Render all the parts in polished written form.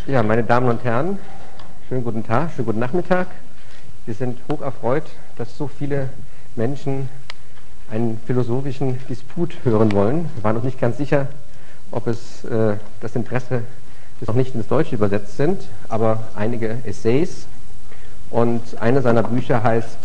Ja, meine Damen und Herren, schönen guten Tag, schönen guten Nachmittag. Wir sind hoch erfreut, dass so viele Menschen einen philosophischen Disput hören wollen. Wir waren uns nicht ganz sicher, ob es das Interesse ist, noch nicht ins Deutsche übersetzt sind, aber einige Essays. Und eine seiner Bücher heißt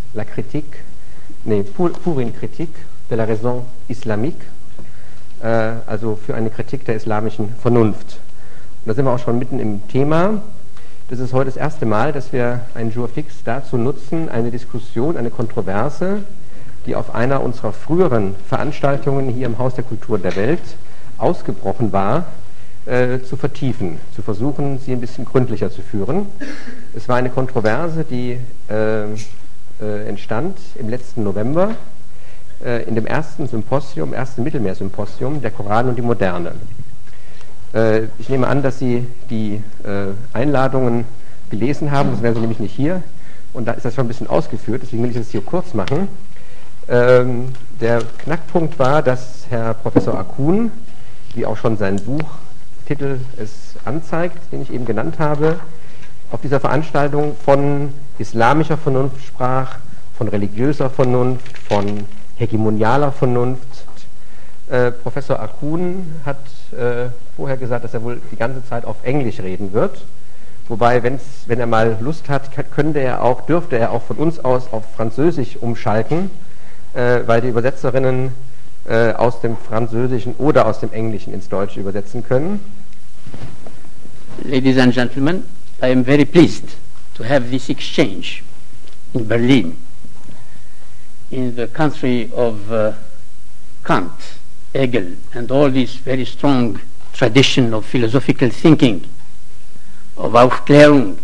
Pour une critique de la raison islamique, also für eine Kritik der islamischen Vernunft. Und da sind wir auch schon mitten im Thema. Das ist heute das erste Mal, dass wir einen Jour fix dazu nutzen, eine Diskussion, eine Kontroverse, die auf einer unserer früheren Veranstaltungen hier im Haus der Kultur der Welt ausgebrochen war, zu vertiefen, zu versuchen, sie ein bisschen gründlicher zu führen. Es war eine Kontroverse, die entstand im letzten November in dem ersten Mittelmeersymposium, der Koran und die Moderne. Ich nehme an, dass Sie die Einladungen gelesen haben, sonst wären Sie nämlich nicht hier. Und da ist das schon ein bisschen ausgeführt, deswegen will ich das hier kurz machen. Der Knackpunkt war, dass Herr Professor Akun, wie auch schon sein Buchtitel es anzeigt, den ich eben genannt habe, auf dieser Veranstaltung von islamischer Vernunft sprach, von religiöser Vernunft, von hegemonialer Vernunft. Professor Akun hat vorher gesagt, dass er wohl die ganze Zeit auf Englisch reden wird. Wobei, wenn er mal Lust hat, dürfte er auch von uns aus auf Französisch umschalten, weil die Übersetzerinnen aus dem Französischen oder aus dem Englischen ins Deutsche übersetzen können. Ladies and gentlemen, I am very pleased to have this exchange in Berlin, in the country of Kant, Hegel, and all this very strong tradition of philosophical thinking, of Aufklärung.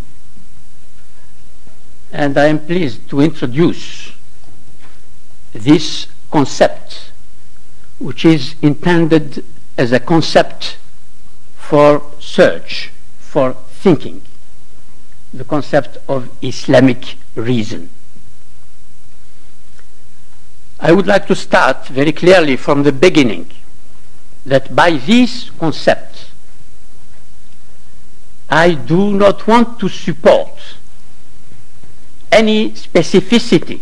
And I am pleased to introduce this concept, which is intended as a concept for search, for thinking, the concept of Islamic reason. I would like to start very clearly from the beginning that by this concept I do not want to support any specificity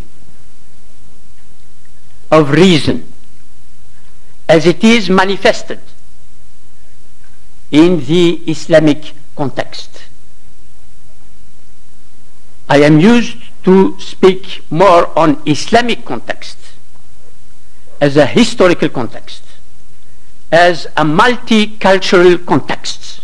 of reason as it is manifested in the Islamic context. I am used to speak more on Islamic context as a historical context, as a multicultural context,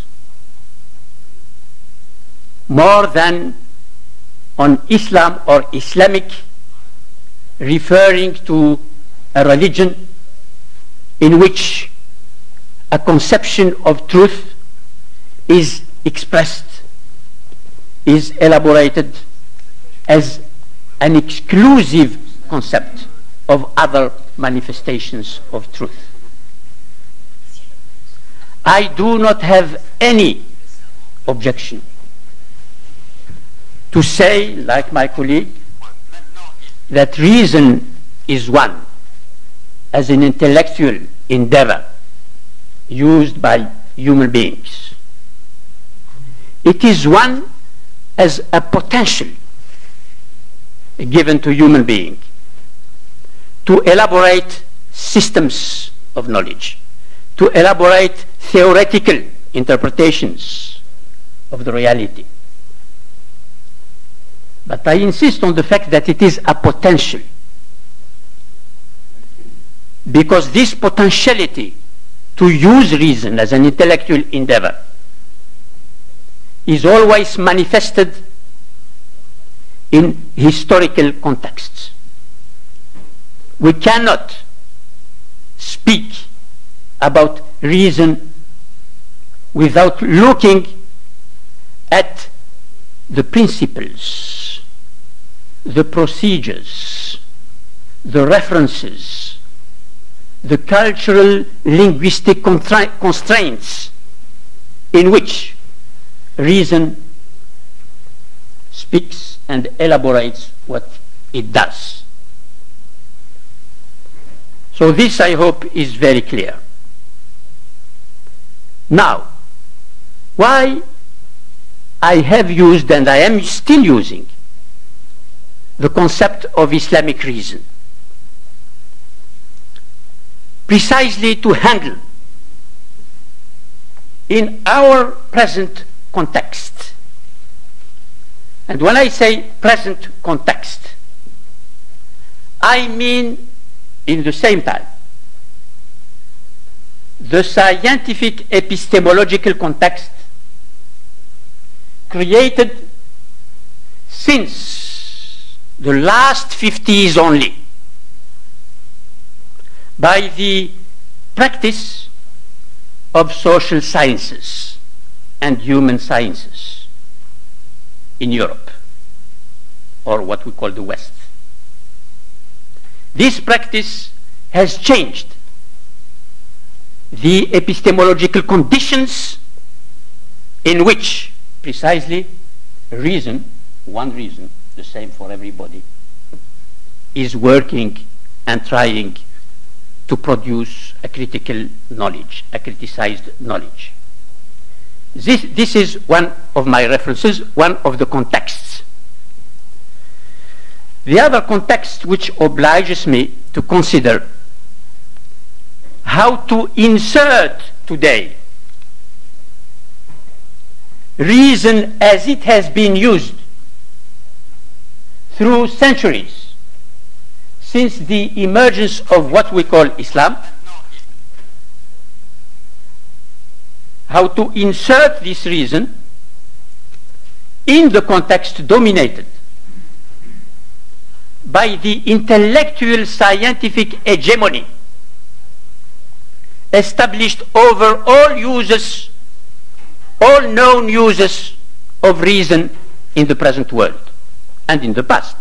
more than on Islam or Islamic, referring to a religion in which a conception of truth is expressed, is elaborated as an exclusive concept of other manifestations of truth. I do not have any objection to say, like my colleague, that reason is one as an intellectual endeavor used by human beings. It is one as a potential given to human being to elaborate systems of knowledge, to elaborate theoretical interpretations of the reality. But I insist on the fact that it is a potential, because this potentiality to use reason as an intellectual endeavor is always manifested in historical contexts. We cannot speak about reason without looking at the principles, the procedures, the references, the cultural linguistic constraints in which reason speaks and elaborates what it does. So this, I hope, is very clear. Now, why I have used and I am still using the concept of Islamic reason precisely to handle in our present context. And when I say present context, I mean in the same time the scientific epistemological context created since the last 50s only by the practice of social sciences and human sciences in Europe, or what we call the West. This practice has changed the epistemological conditions in which precisely reason, one reason, the same for everybody, is working and trying to produce a critical knowledge, a criticized knowledge. This is one of my references, one of the contexts. The other context which obliges me to consider how to insert today reason as it has been used through centuries since the emergence of what we call Islam, how to insert this reason in the context dominated by the intellectual scientific hegemony established over all uses, all known uses of reason in the present world and in the past.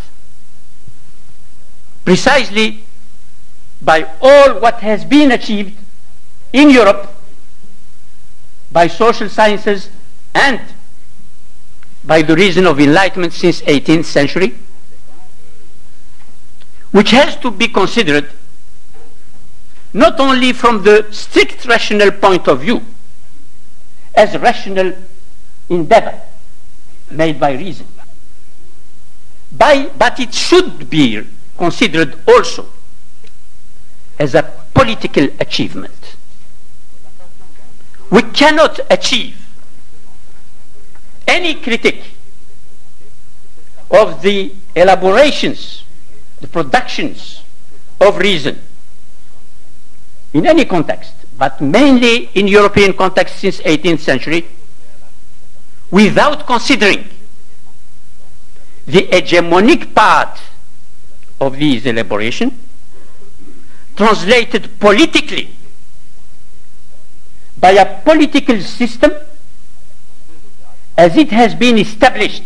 Precisely by all what has been achieved in Europe by social sciences and by the reason of enlightenment since 18th century, which has to be considered not only from the strict rational point of view, as a rational endeavor made by reason, but it should be considered also as a political achievement. We cannot achieve any critique of the elaborations, the productions of reason in any context, but mainly in European context since 18th century, without considering the hegemonic part of these elaboration translated politically by a political system as it has been established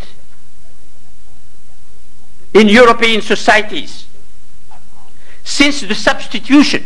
in European societies since the substitution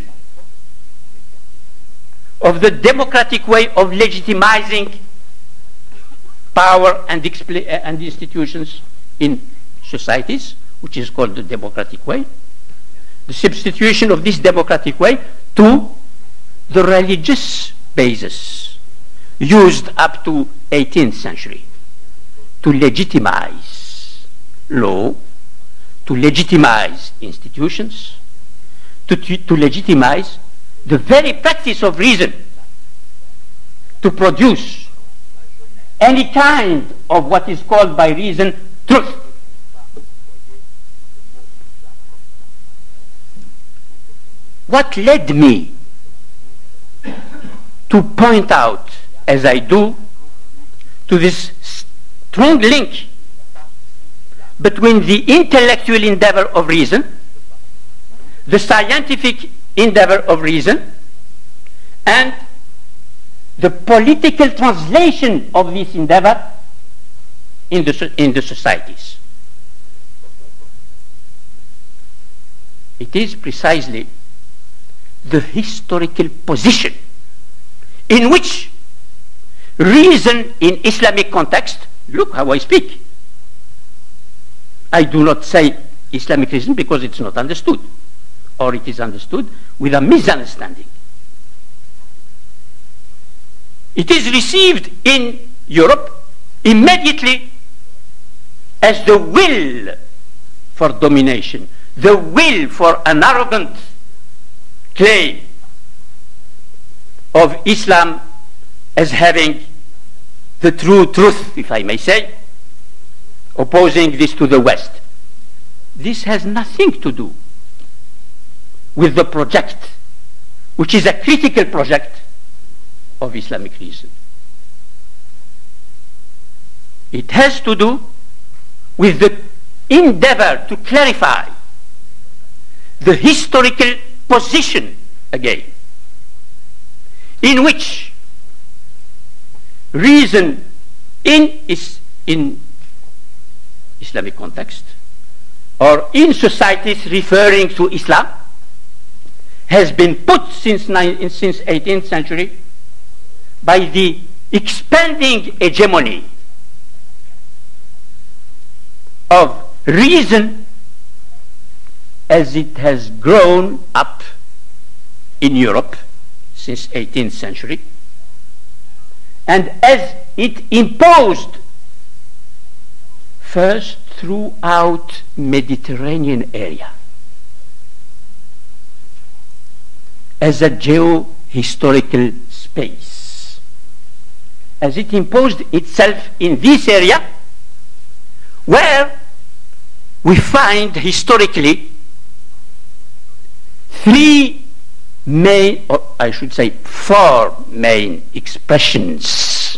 of the democratic way of legitimizing power and institutions in societies, which is called the democratic way, the substitution of this democratic way to the religious basis used up to 18th century to legitimize law, to legitimize institutions, to legitimize the very practice of reason, to produce any kind of what is called by reason truth. What led me to point out, as I do, to this strong link between the intellectual endeavor of reason, the scientific endeavor of reason, and the political translation of this endeavor in the societies. It is precisely the historical position in which reason in Islamic context, look how I speak. I do not say Islamic reason because it's not understood, or it is understood with a misunderstanding. It is received in Europe immediately as the will for domination, the will for an arrogant claim of Islam as having the true truth, if I may say, opposing this to the West. This has nothing to do with the project, which is a critical project of Islamic reason. It has to do with the endeavor to clarify the historical position again, in which reason in Islamic context or in societies referring to Islam has been put since 18th century by the expanding hegemony of reason as it has grown up in Europe since 18th century, and as it imposed first throughout Mediterranean area as a geo-historical space, as it imposed itself in this area where we find historically three main, or I should say four main expressions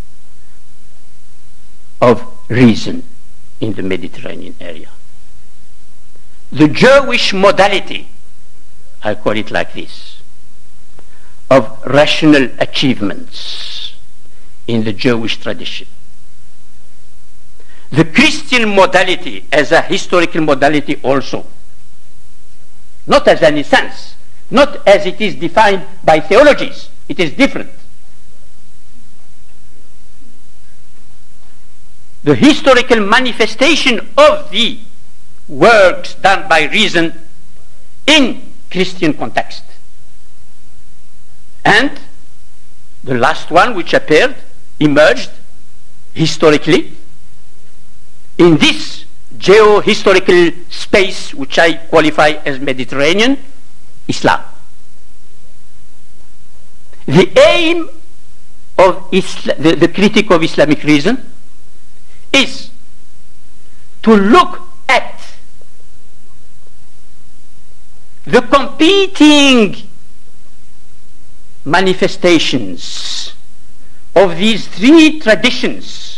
of reason in the Mediterranean area. The Jewish modality, I call it like this, of rational achievements in the Jewish tradition. The Christian modality as a historical modality also, not as an essence, not as it is defined by theologies, it is different. The historical manifestation of the works done by reason in Christian context. And the last one which emerged historically in this geo-historical space which I qualify as Mediterranean, Islam. The aim of the critique of Islamic reason is to look at the competing manifestations of these three traditions,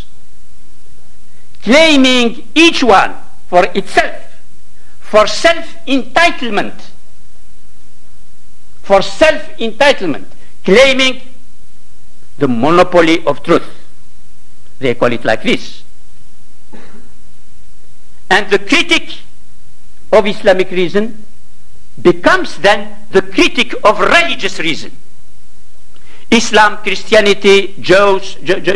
claiming each one for itself, for self-entitlement, claiming the monopoly of truth. They call it like this. And the critic of Islamic reason becomes then the critic of religious reason. Islam, Christianity, Jewish,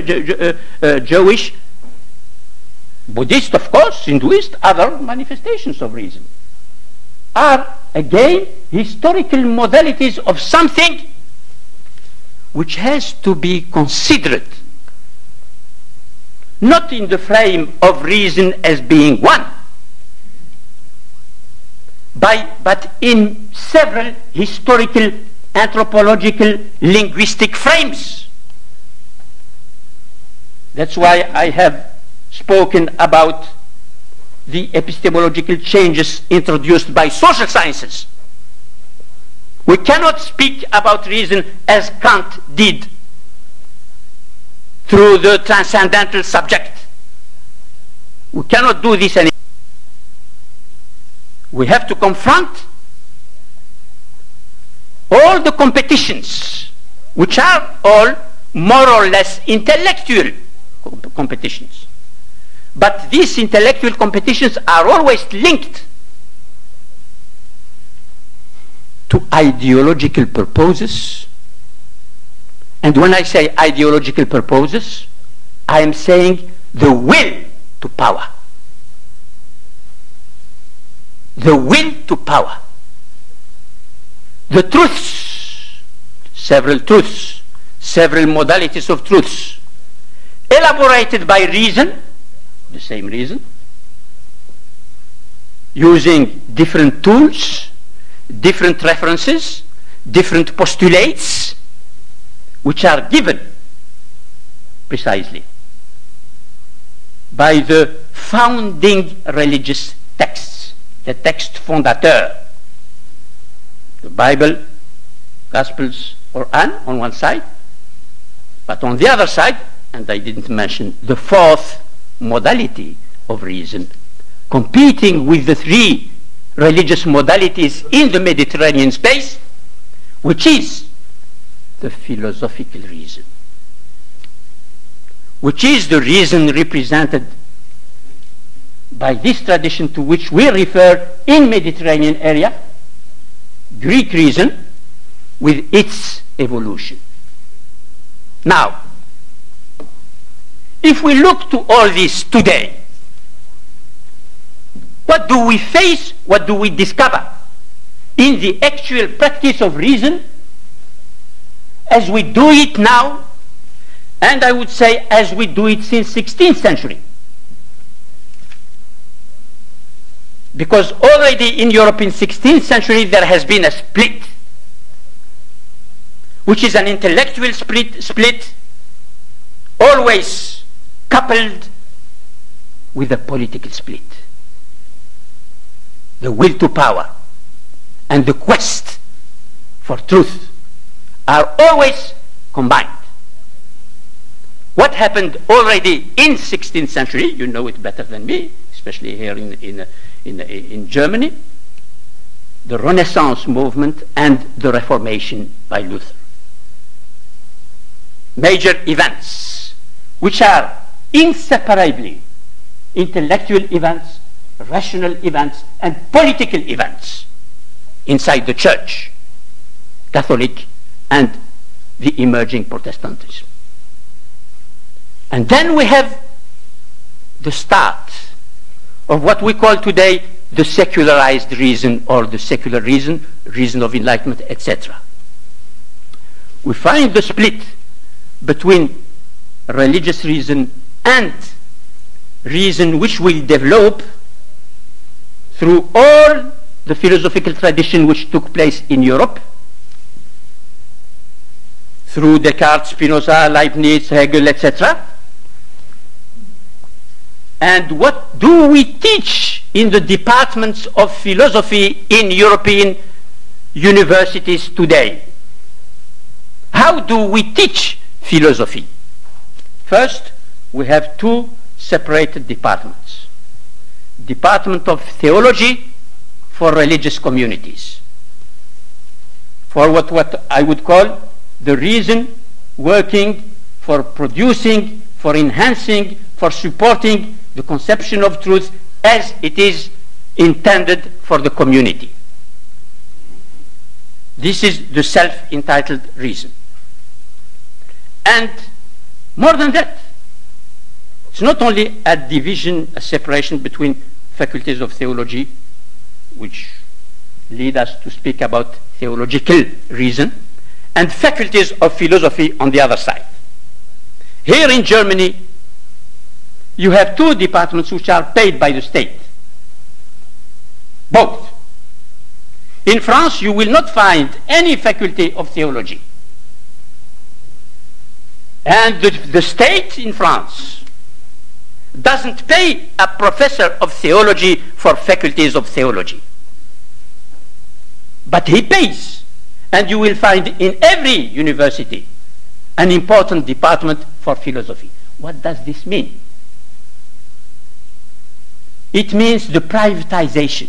Buddhist, of course, Hinduist, other manifestations of reason are again historical modalities of something which has to be considered not in the frame of reason as being one, but in several historical, anthropological, linguistic frames. That's why I have spoken about the epistemological changes introduced by social sciences. We cannot speak about reason as Kant did through the transcendental subject. We cannot do this anymore. We have to confront all the competitions, which are all more or less intellectual competitions. But these intellectual competitions are always linked to ideological purposes. And when I say ideological purposes, I am saying the will to power. The will to power. The truths, several modalities of truths, elaborated by reason, the same reason, using different tools, different references, different postulates, which are given precisely by the founding religious texts, the text fondateur, the Bible, Gospels, Quran on one side, but on the other side, and I didn't mention the fourth modality of reason, competing with the three religious modalities in the Mediterranean space, which is the philosophical reason, which is the reason represented by this tradition to which we refer in Mediterranean area, Greek reason, with its evolution. Now, if we look to all this today, what do we face, what do we discover in the actual practice of reason as we do it now, and I would say as we do it since 16th century? Because already in Europe in 16th century there has been a split, which is an intellectual split always coupled with a political split. The will to power and the quest for truth are always combined. What happened already in 16th century, you know it better than me, especially here in Germany, the Renaissance movement and the Reformation by Luther. Major events which are inseparably intellectual events, rational events, and political events inside the church, Catholic and the emerging Protestantism. And then we have the start of what we call today the secularized reason, or the secular reason, reason of enlightenment, etc. We find the split between religious reason and reason which will develop through all the philosophical tradition which took place in Europe, through Descartes, Spinoza, Leibniz, Hegel, etc. And what do we teach in the departments of philosophy in European universities today? How do we teach philosophy? First, we have two separated departments. Department of Theology for religious communities, for what I would call the reason working for producing, for enhancing, for supporting the conception of truth as it is intended for the community. This is the self-entitled reason. And more than that, it's not only a division, a separation between faculties of theology, which lead us to speak about theological reason, and faculties of philosophy on the other side. Here in Germany, you have two departments which are paid by the state. Both. In France, you will not find any faculty of theology. And the state in France doesn't pay a professor of theology for faculties of theology. But he pays. And you will find in every university an important department for philosophy. What does this mean? It means the privatization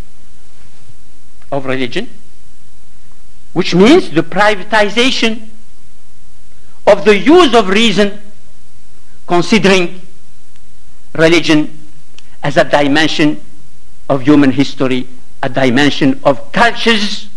of religion, which means the privatization of the use of reason, considering religion as a dimension of human history, a dimension of cultures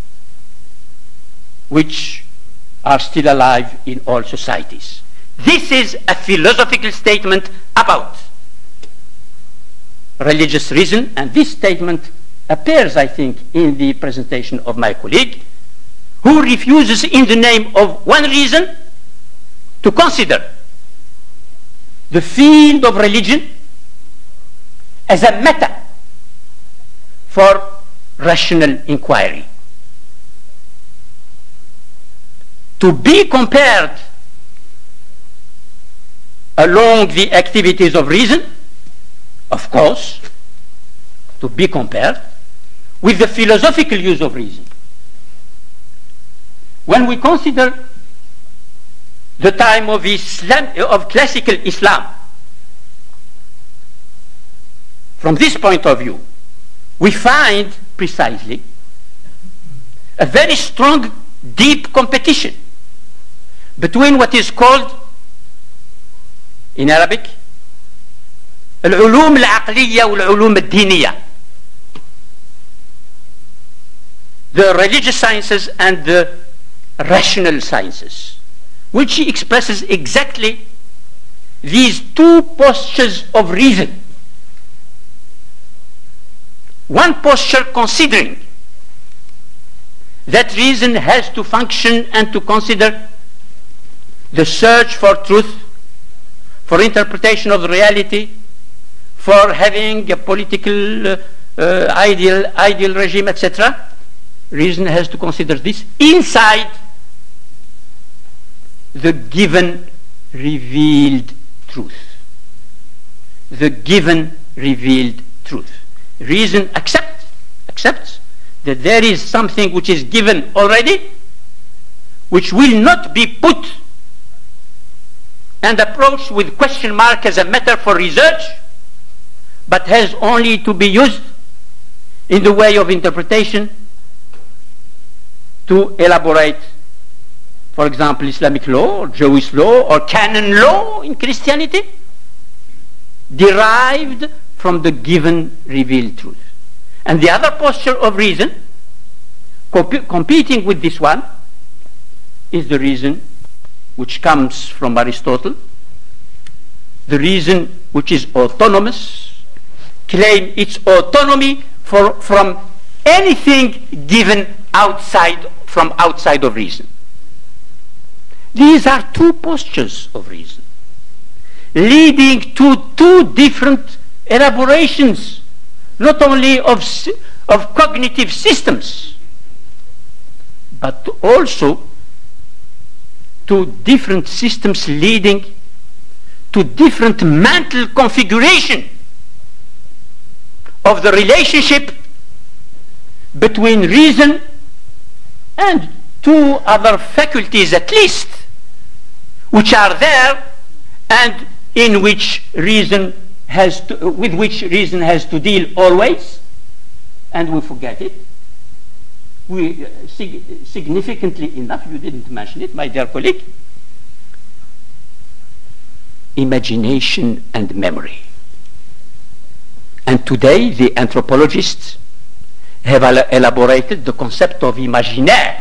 which are still alive in all societies. This is a philosophical statement about religious reason, and this statement appears, I think, in the presentation of my colleague, who refuses in the name of one reason to consider the field of religion as a meta for rational inquiry, to be compared along the activities of reason, of course, to be compared with the philosophical use of reason. When we consider the time of classical Islam, from this point of view, we find precisely a very strong, deep competition between what is called in Arabic العلوم العقلية والعلوم الدينية, the religious sciences and the rational sciences, which expresses exactly these two postures of reason. One posture considering that reason has to function and to consider the search for truth, for interpretation of reality, for having a political ideal regime, etc. Reason has to consider this inside the given revealed truth. The given revealed truth. Reason accepts that there is something which is given already, which will not be put and approached with question mark as a matter for research, but has only to be used in the way of interpretation to elaborate, for example, Islamic law or Jewish law or canon law in Christianity, derived from the given revealed truth. And the other posture of reason, competing with this one, is the reason which comes from Aristotle, the reason which is autonomous, claim its autonomy from anything given from outside of reason. These are two postures of reason, leading to two different elaborations, not only of cognitive systems, but also to different systems leading to different mental configuration of the relationship between reason and two other faculties at least, which are there and in which reason with which reason has to deal always, and we forget it. Significantly enough, you didn't mention it, my dear colleague, imagination and memory. And today the anthropologists have elaborated the concept of imaginaire.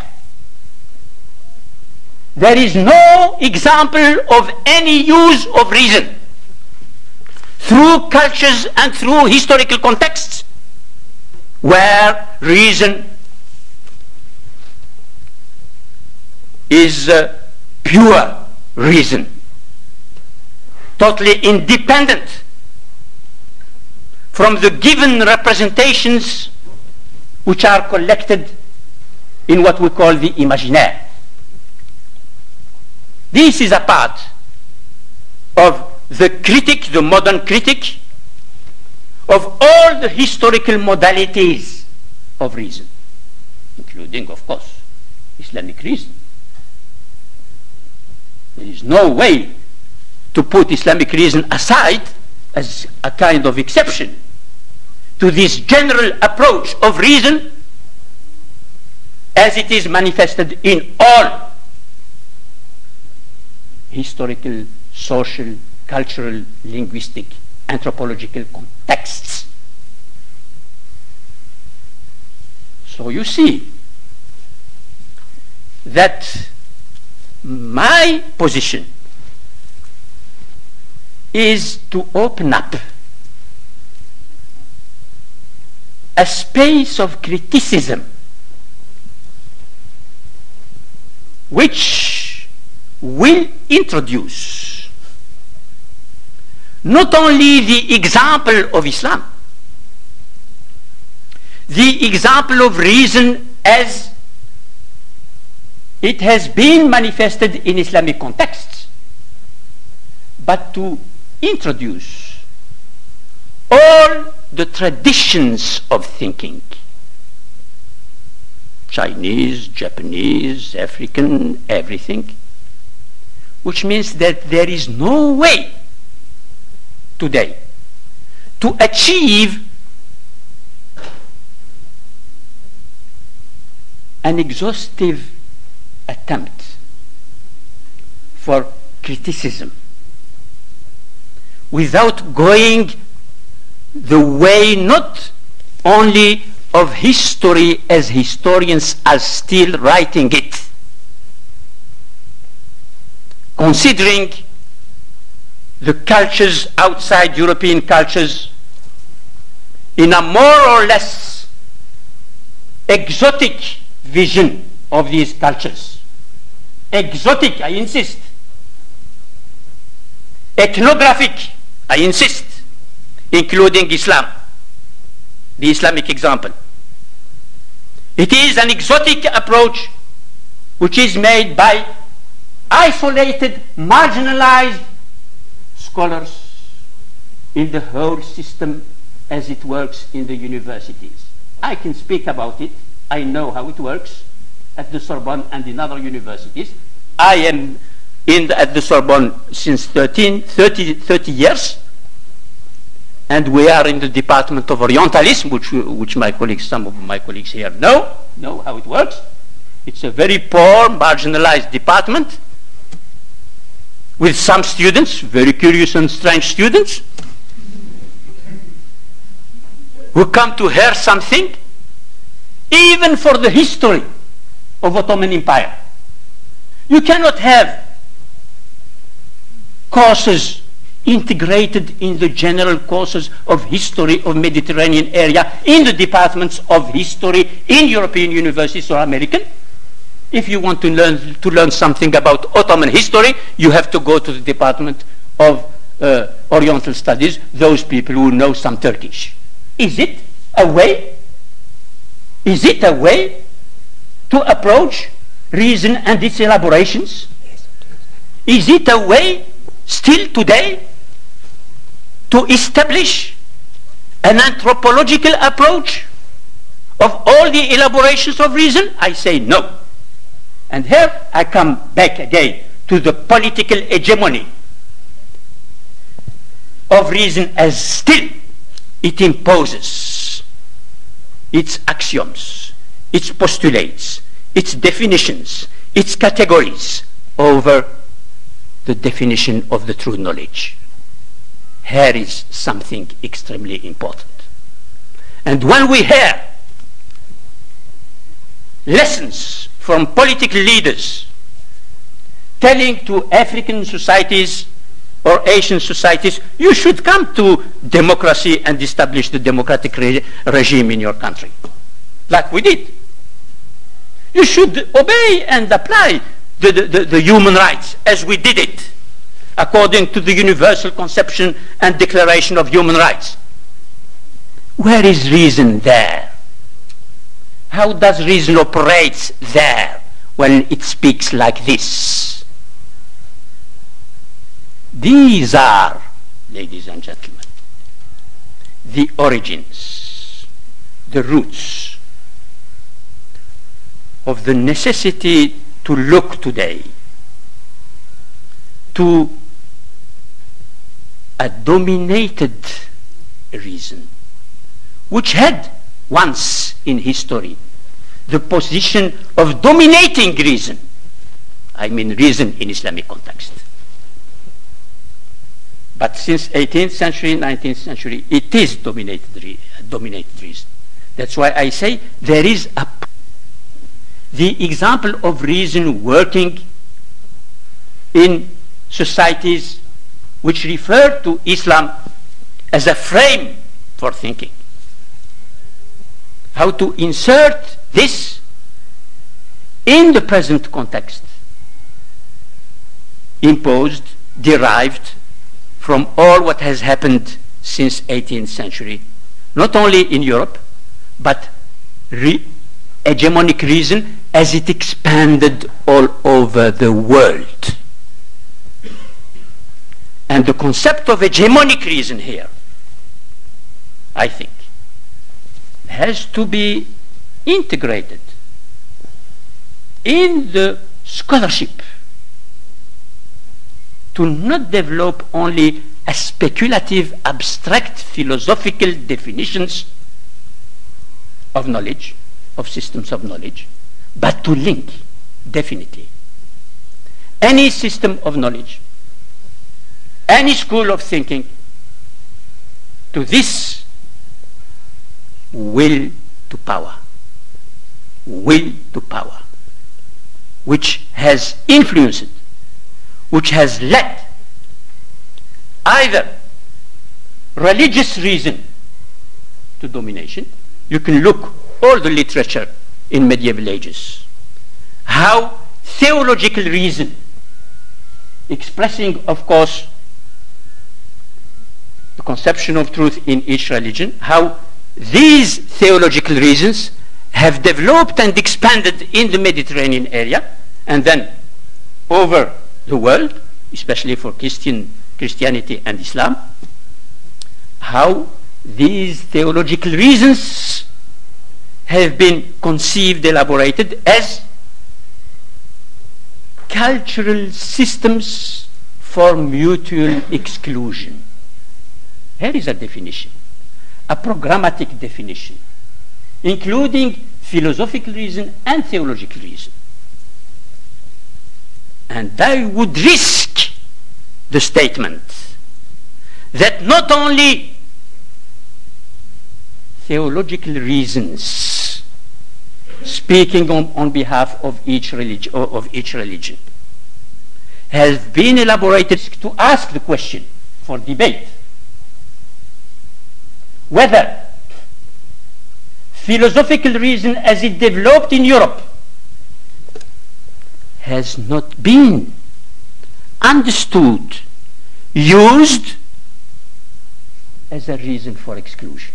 There is no example of any use of reason through cultures and through historical contexts where reason is pure reason, totally independent from the given representations which are collected in what we call the imaginaire. This is a part of the critic, the modern critic, of all the historical modalities of reason, including, of course, Islamic reason. There is no way to put Islamic reason aside as a kind of exception to this general approach of reason as it is manifested in all historical, social, cultural, linguistic, anthropological contexts. So you see that my position is to open up a space of criticism which will introduce not only the example of Islam, the example of reason as it has been manifested in Islamic contexts, but to introduce all the traditions of thinking, Chinese, Japanese, African, everything, which means that there is no way today to achieve an exhaustive attempt for criticism without going the way not only of history as historians are still writing it, considering the cultures outside European cultures in a more or less exotic vision of these cultures. Exotic, I insist. Ethnographic, I insist, including Islam, the Islamic example. It is an exotic approach which is made by isolated, marginalized scholars in the whole system as it works in the universities. I can speak about it. I know how it works at the Sorbonne and in other universities. I am at the Sorbonne since 30 years, and we are in the Department of Orientalism, which my colleagues, some of my colleagues here know how it works. It's a very poor, marginalized department with some students, very curious and strange students, who come to hear something, even for the history of Ottoman Empire. You cannot have courses integrated in the general courses of history of Mediterranean area in the departments of history in European universities or American. If you want to learn something about Ottoman history, you have to go to the Department of Oriental Studies, those people who know some Turkish. Is it a way? Is it a way to approach reason and its elaborations? Is it a way still today to establish an anthropological approach of all the elaborations of reason? I say no. And here I come back again to the political hegemony of reason as still it imposes its axioms, its postulates, its definitions, its categories over the definition of the true knowledge. Here is something extremely important. And when we hear lessons from political leaders telling to African societies or Asian societies, you should come to democracy and establish the democratic regime in your country, like we did. You should obey and apply the human rights as we did it, according to the Universal Conception and Declaration of Human Rights. Where is reason there? How does reason operate there when it speaks like this? These are, ladies and gentlemen, the origins, the roots of the necessity to look today to a dominated reason, which had once in history the position of dominating reason. I mean reason in Islamic context. But since 18th century, 19th century, it is dominated reason. That's why I say there is the example of reason working in societies which refer to Islam as a frame for thinking. How to insert this in the present context, imposed, derived from all what has happened since 18th century, not only in Europe, but hegemonic reason as it expanded all over the world. And the concept of hegemonic reason here, I think, has to be integrated in the scholarship to not develop only a speculative, abstract, philosophical definitions of knowledge, of systems of knowledge, but to link, definitely, any system of knowledge, any school of thinking to this will to power, which has influenced, which has led either religious reason to domination. You can look all the literature in medieval ages, how theological reason, expressing, of course, the conception of truth in each religion, how these theological reasons have developed and expanded in the Mediterranean area, and then over the world, especially for Christianity and Islam, how these theological reasons have been conceived, elaborated as cultural systems for mutual exclusion. Here is a definition, a programmatic definition, including philosophical reason and theological reason. And I would risk the statement that not only theological reasons, speaking on behalf of each religion, has been elaborated to ask the question for debate whether philosophical reason as it developed in Europe has not been understood, used as a reason for exclusion,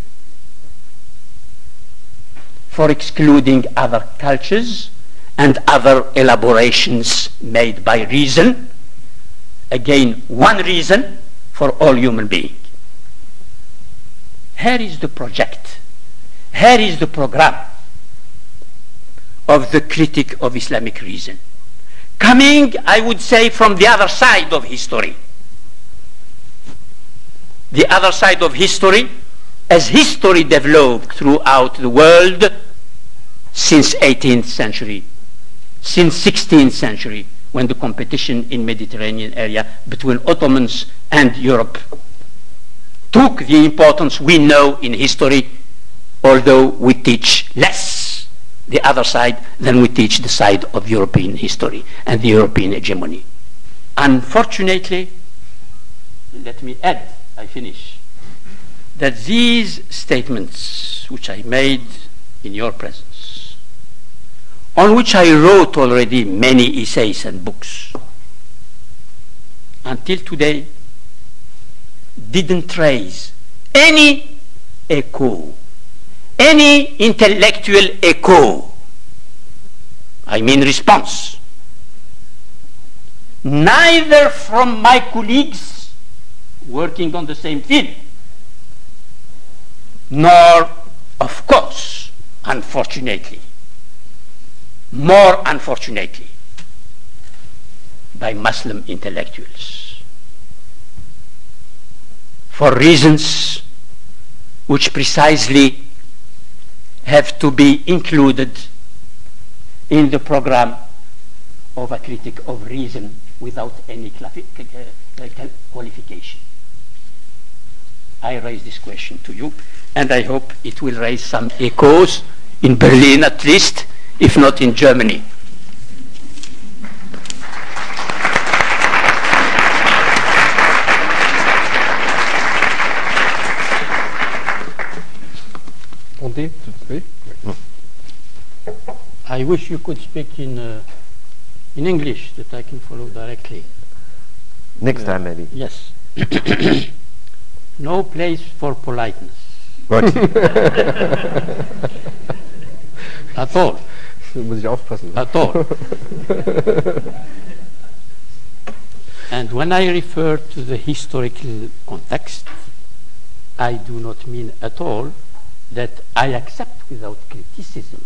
for excluding other cultures and other elaborations made by reason. Again, one reason for all human beings. Here is the project, here is the program of the critic of Islamic reason, coming, I would say, from the other side of history. The other side of history, as history developed throughout the world since 18th century, since 16th century, when the competition in Mediterranean area between Ottomans and Europe took the importance we know in history, although we teach less the other side than we teach the side of European history and the European hegemony. Unfortunately, let me add, I finish, that these statements which I made in your presence, on which I wrote already many essays and books, until today didn't raise any echo, any intellectual echo, I mean response, neither from my colleagues working on the same field, nor, of course, unfortunately, more unfortunately, by Muslim intellectuals, for reasons which precisely have to be included in the program of a critic of reason without any qualification. I raise this question to you, and I hope it will raise some echoes in Berlin at least, if not in Germany. I wish you could speak in English, that I can follow directly. Next time, maybe. Yes. No place for politeness. Gut. At all. Muss ich aufpassen. At all. And when I refer to the historical context, I do not mean at all that I accept without criticism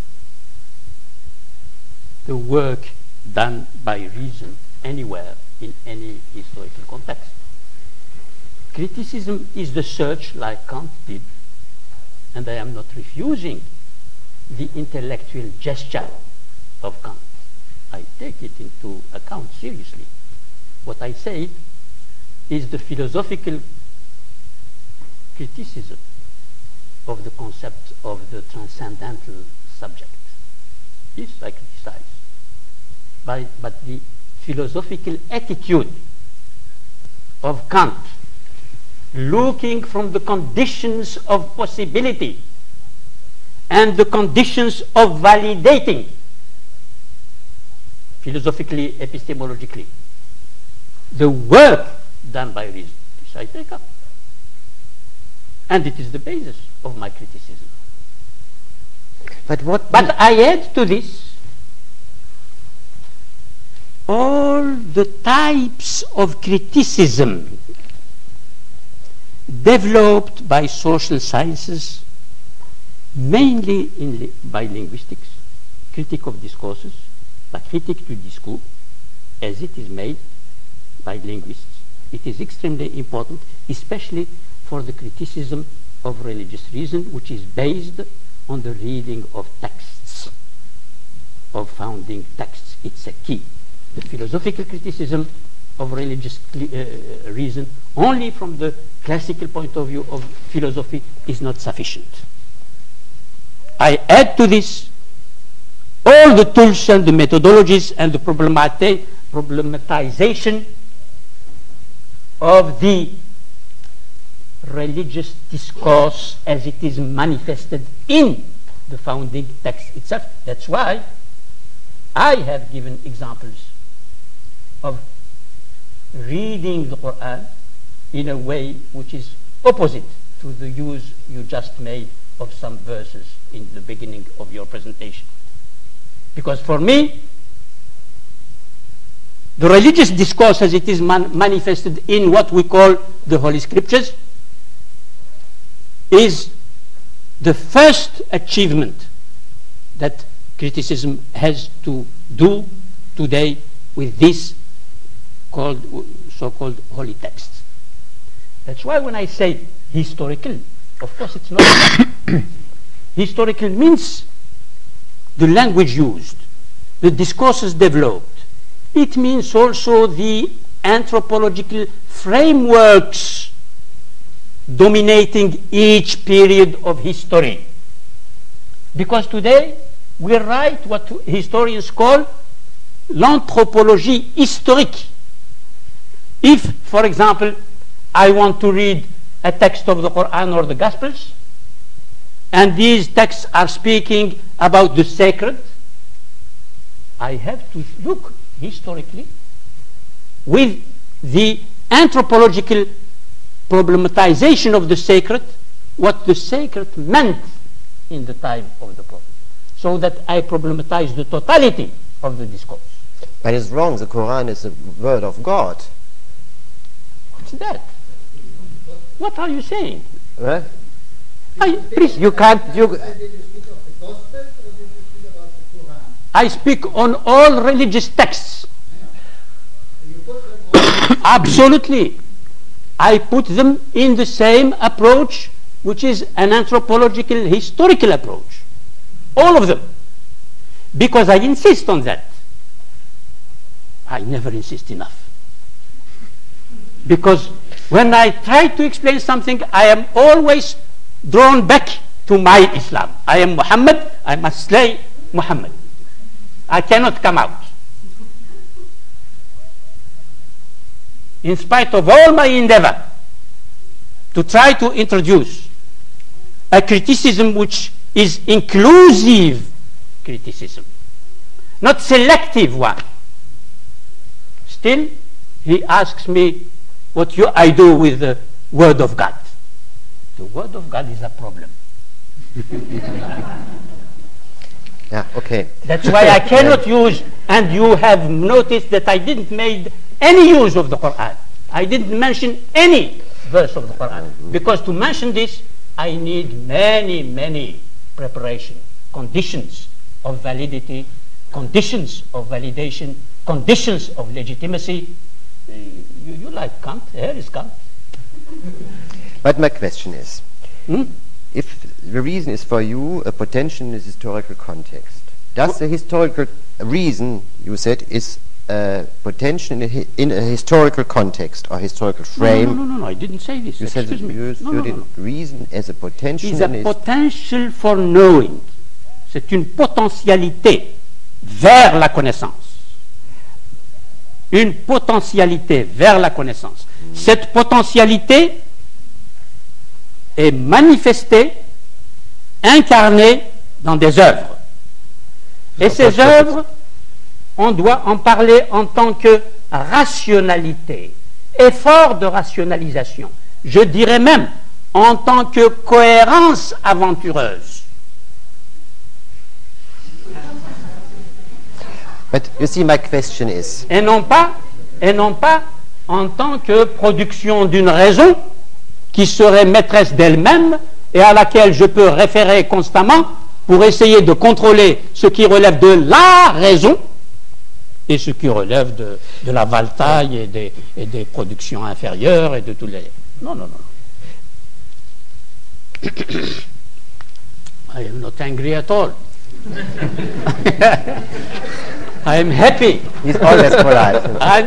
the work done by reason anywhere in any historical context. Criticism is the search, like Kant did, and I am not refusing the intellectual gesture of Kant. I take it into account seriously. What I say is the philosophical criticism of the concept of the transcendental subject. Yes, I criticize. But the philosophical attitude of Kant, looking from the conditions of possibility and the conditions of validating, philosophically, epistemologically, the work done by reason, this I take up. And it is the basis of my criticism. But I add to this all the types of criticism developed by social sciences, mainly by linguistics, critique of discourses, la critique du discours, as it is made by linguists. It is extremely important, especially for the criticism of religious reason, which is based on the reading of texts, of founding texts. It's a key. The philosophical criticism of religious reason, only from the classical point of view of philosophy, is not sufficient. I add to this all the tools and the methodologies and the problematization of the religious discourse as it is manifested in the founding text itself. That's why I have given examples of reading the Quran in a way which is opposite to the use you just made of some verses in the beginning of your presentation. Because for me, the religious discourse as it is manifested in what we call the Holy Scriptures is the first achievement that criticism has to do today with this so-called holy texts. That's why when I say historical, of course it's not historical means the language used, the discourses developed. It means also the anthropological frameworks dominating each period of history. Because today we write what historians call l'anthropologie historique. If, for example, I want to read a text of the Quran or the Gospels, and these texts are speaking about the sacred, I have to look historically with the anthropological problematization of the sacred, what the sacred meant in the time of the Prophet, so that I problematize the totality of the discourse. But it's wrong. The Quran is the word of God. What's that? What are you saying? Right? Please, You can't. You, Did you speak of the Gospels or did you speak about the Quran? I speak on all religious texts. You put them all Absolutely. I put them in the same approach, which is an anthropological, historical approach. All of them. Because I insist on that. I never insist enough. Because when I try to explain something, I am always drawn back to my Islam. I am Muhammad, I must slay Muhammad. I cannot come out. In spite of all my endeavor to try to introduce a criticism which is inclusive criticism, not selective one. Still, he asks me what I do with the Word of God. The Word of God is a problem. Yeah, okay. That's why I cannot use, and you have noticed that I didn't make any use of the Quran. I didn't mention any verse of the Quran. Because to mention this, I need many, many preparation, conditions of validity, conditions of validation, conditions of legitimacy. You like Kant? Here is Kant. But my question is, if the reason is for you a potential in this historical context, does the historical reason, you said, is potential in a historical context or historical frame? No, I didn't say this. You said the reason as a potential. Is a potential for knowing. C'est une potentialité vers la connaissance. Une potentialité vers la connaissance. Cette potentialité est manifestée, incarnée dans des œuvres. Et ces œuvres, on doit en parler en tant que rationalité, effort de rationalisation. Je dirais même en tant que cohérence aventureuse. But you see, my question is, Et non pas en tant que production d'une raison qui serait maîtresse d'elle-même et à laquelle je peux référer constamment pour essayer de contrôler ce qui relève de la raison et ce qui relève de la valtaille et des productions inférieures et de tous les... Non. I am not angry at all. I am happy. he's always polite.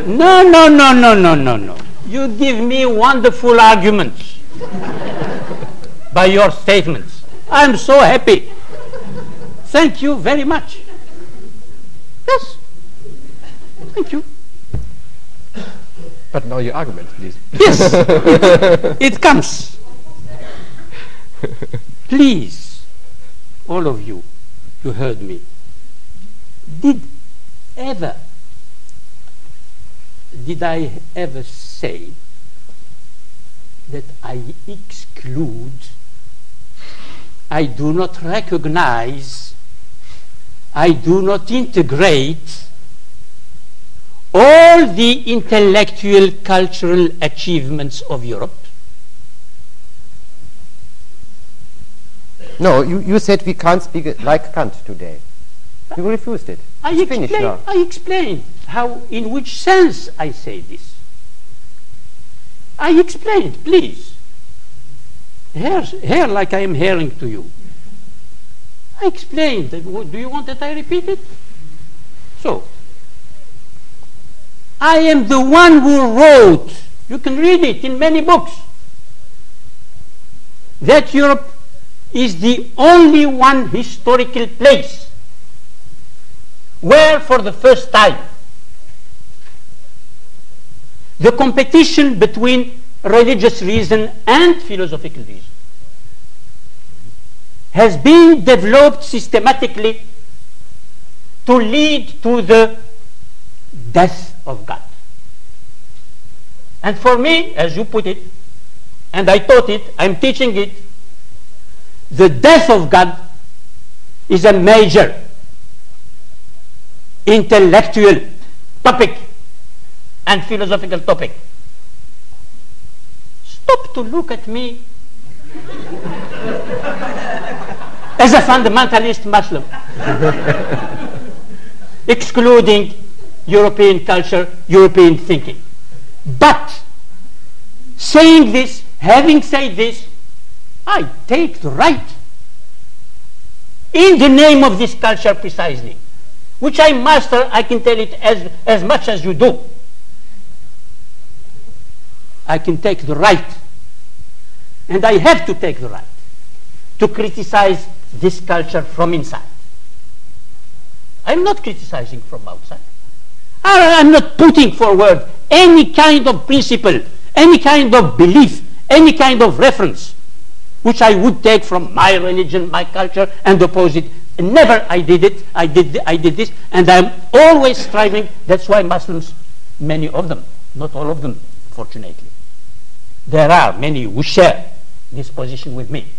No. You give me wonderful arguments by your statements. I am so happy. Thank you very much. Yes. Thank you. But now your argument, please. Yes. It comes. Please, all of you, you heard me. Did I ever say that I exclude, I do not recognize, I do not integrate all the intellectual, cultural achievements of Europe? No, you said we can't speak like Kant today. You refused it. I explained how, in which sense I say this. I explained, please. Here like I am hearing to you. I explained. Do you want that I repeat it? So, I am the one who wrote, you can read it in many books, that Europe is the only one historical place where for the first time the competition between religious reason and philosophical reason has been developed systematically to lead to the death of God. And for me, as you put it, and I taught it, I'm teaching it, the death of God is a major intellectual topic and philosophical topic. Stop to look at me as a fundamentalist Muslim, excluding European culture, European thinking. But saying this, having said this, I take the right in the name of this culture precisely, which I master. I can tell it as much as you do. I can take the right, and I have to take the right, to criticize this culture from inside. I'm not criticizing from outside. I'm not putting forward any kind of principle, any kind of belief, any kind of reference which I would take from my religion, my culture, and oppose it. Never I did it. I did this, and I'm always striving. That's why Muslims, many of them, not all of them, fortunately, there are many who share this position with me.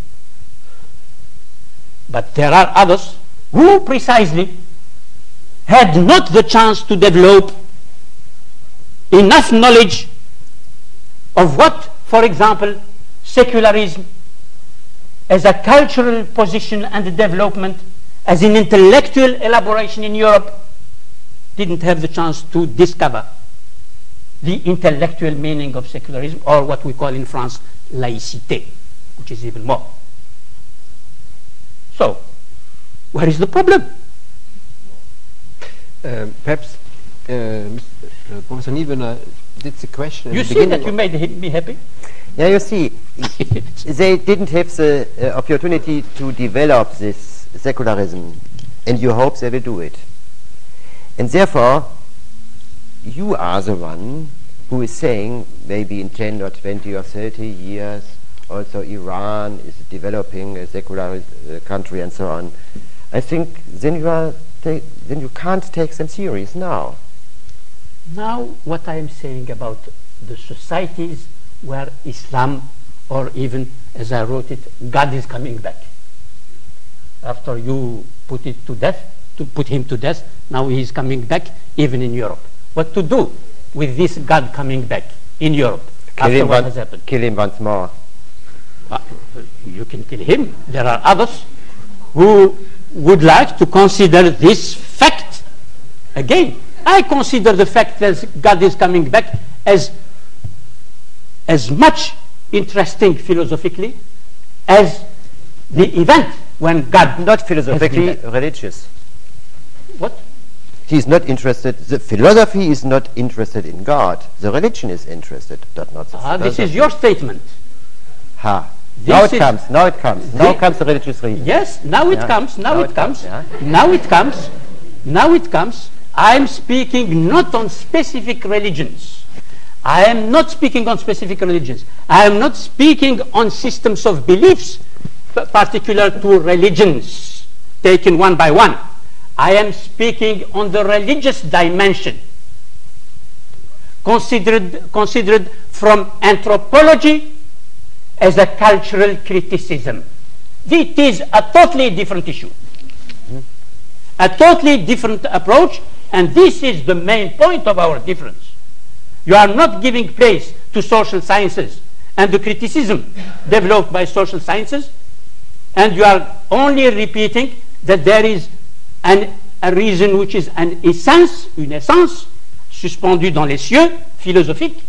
But there are others who precisely had not the chance to develop enough knowledge of what, for example, secularism as a cultural position and development, as an intellectual elaboration in Europe, didn't have the chance to discover the intellectual meaning of secularism, or what we call in France laïcité, which is even more. So, where is the problem? Perhaps Professor Niewöhner did the question. You see that you made me happy? Yeah, you see, they didn't have the opportunity to develop this secularism, and you hope they will do it. And therefore, you are the one who is saying maybe in 10 or 20 or 30 years also Iran is developing a secular country and so on. I think then you can't take them serious now. Now what I am saying about the societies where Islam, or even as I wrote it, God is coming back. After you put him to death, now he is coming back even in Europe. What to do with this God coming back in Europe after what has happened? Kill him once more. You can kill him. There are others who would like to consider this fact. Again, I consider the fact that God is coming back as much interesting philosophically as the event when God... Not philosophically, religious. What? He is not interested, the philosophy is not interested in God. The religion is interested, but not the philosophy. This is your statement. Now it comes. Now comes the religious reason. Yes, now it comes. Now it comes. Now it comes. I am speaking not on specific religions. I am not speaking on specific religions. I am not speaking on systems of beliefs particular to religions taken one by one. I am speaking on the religious dimension considered from anthropology as a cultural criticism. It is a totally different issue, a totally different approach, and this is the main point of our difference. You are not giving place to social sciences and the criticism developed by social sciences, and you are only repeating that there is a reason which is une essence, suspendue dans les cieux, philosophique,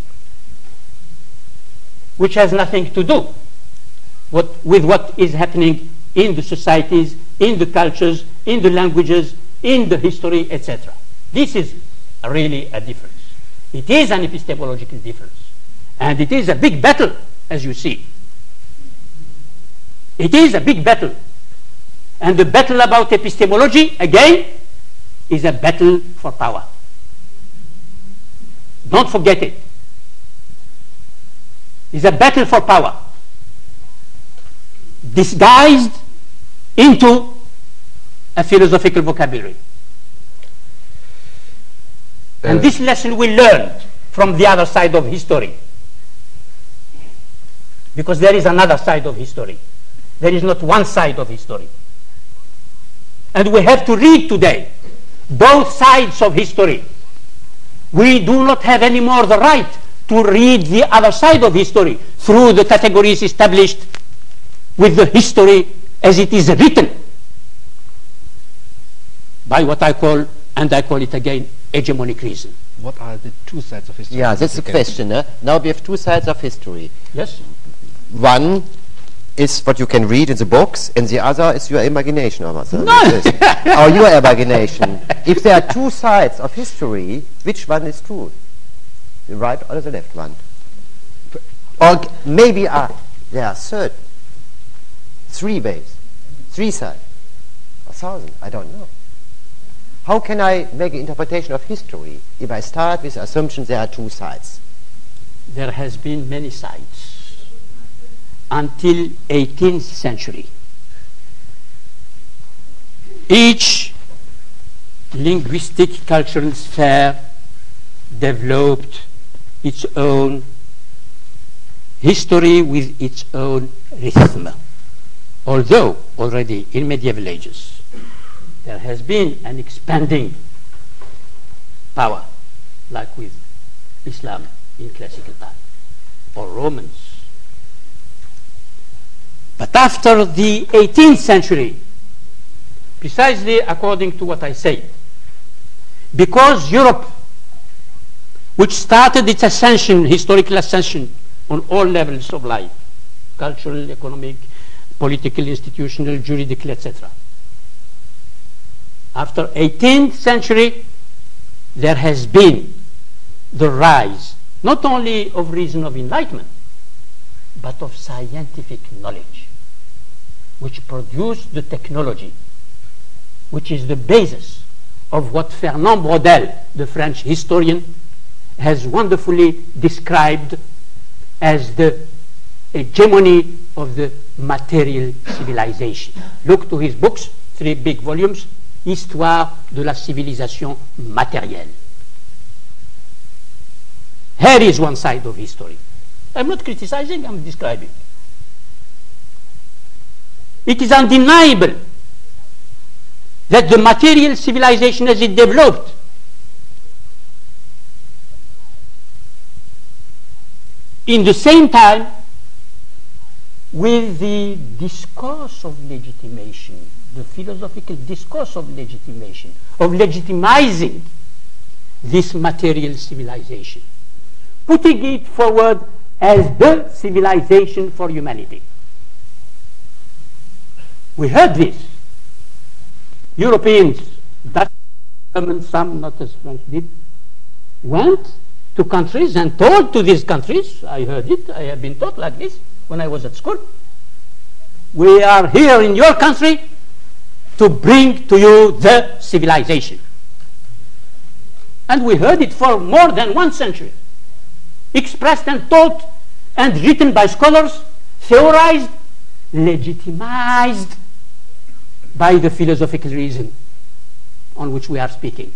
which has nothing to do with what is happening in the societies, in the cultures, in the languages, in the history, etc. This is really a difference. It is an epistemological difference. And it is a big battle, as you see. It is a big battle. And the battle about epistemology, again, is a battle for power. Don't forget it. It's a battle for power, disguised into a philosophical vocabulary. And this lesson we learned from the other side of history. Because there is another side of history. There is not one side of history. And we have to read today both sides of history. We do not have anymore the right to read the other side of history through the categories established with the history as it is written by what I call, and I call it again, hegemonic reason. What are the two sides of history? Yeah, that's the question. Now we have two sides of history. Yes? One is what you can read in the books, and the other is your imagination. Or your imagination. If there are two sides of history, which one is true? The right or the left one? Or maybe there are three ways, three sides, 1,000, I don't know. How can I make an interpretation of history if I start with the assumption there are two sides? There has been many sides until 18th century. Each linguistic cultural sphere developed its own history with its own rhythm. Although already in medieval ages there has been an expanding power, like with Islam in classical time, or Romans. But after the 18th century, precisely according to what I said, because Europe, which started its ascension, historical ascension, on all levels of life, cultural, economic, political, institutional, juridical, etc. After 18th century, there has been the rise, not only of reason of enlightenment, but of scientific knowledge, which produced the technology, which is the basis of what Fernand Braudel, the French historian, has wonderfully described as the hegemony of the material civilization. Look to his books, 3 big volumes, Histoire de la civilisation matérielle. Here is one side of history. I'm not criticizing, I'm describing. It is undeniable that the material civilization as it developed in the same time with the discourse of legitimation, the philosophical discourse of legitimation, of legitimizing this material civilization, putting it forward as the civilization for humanity. We heard this. Europeans, Dutch, Germans, some not as French did, went to countries and told to these countries, I heard it, I have been taught like this when I was at school, we are here in your country to bring to you the civilization. And we heard it for more than 1 century, expressed and taught and written by scholars, theorized, legitimized by the philosophical reason on which we are speaking.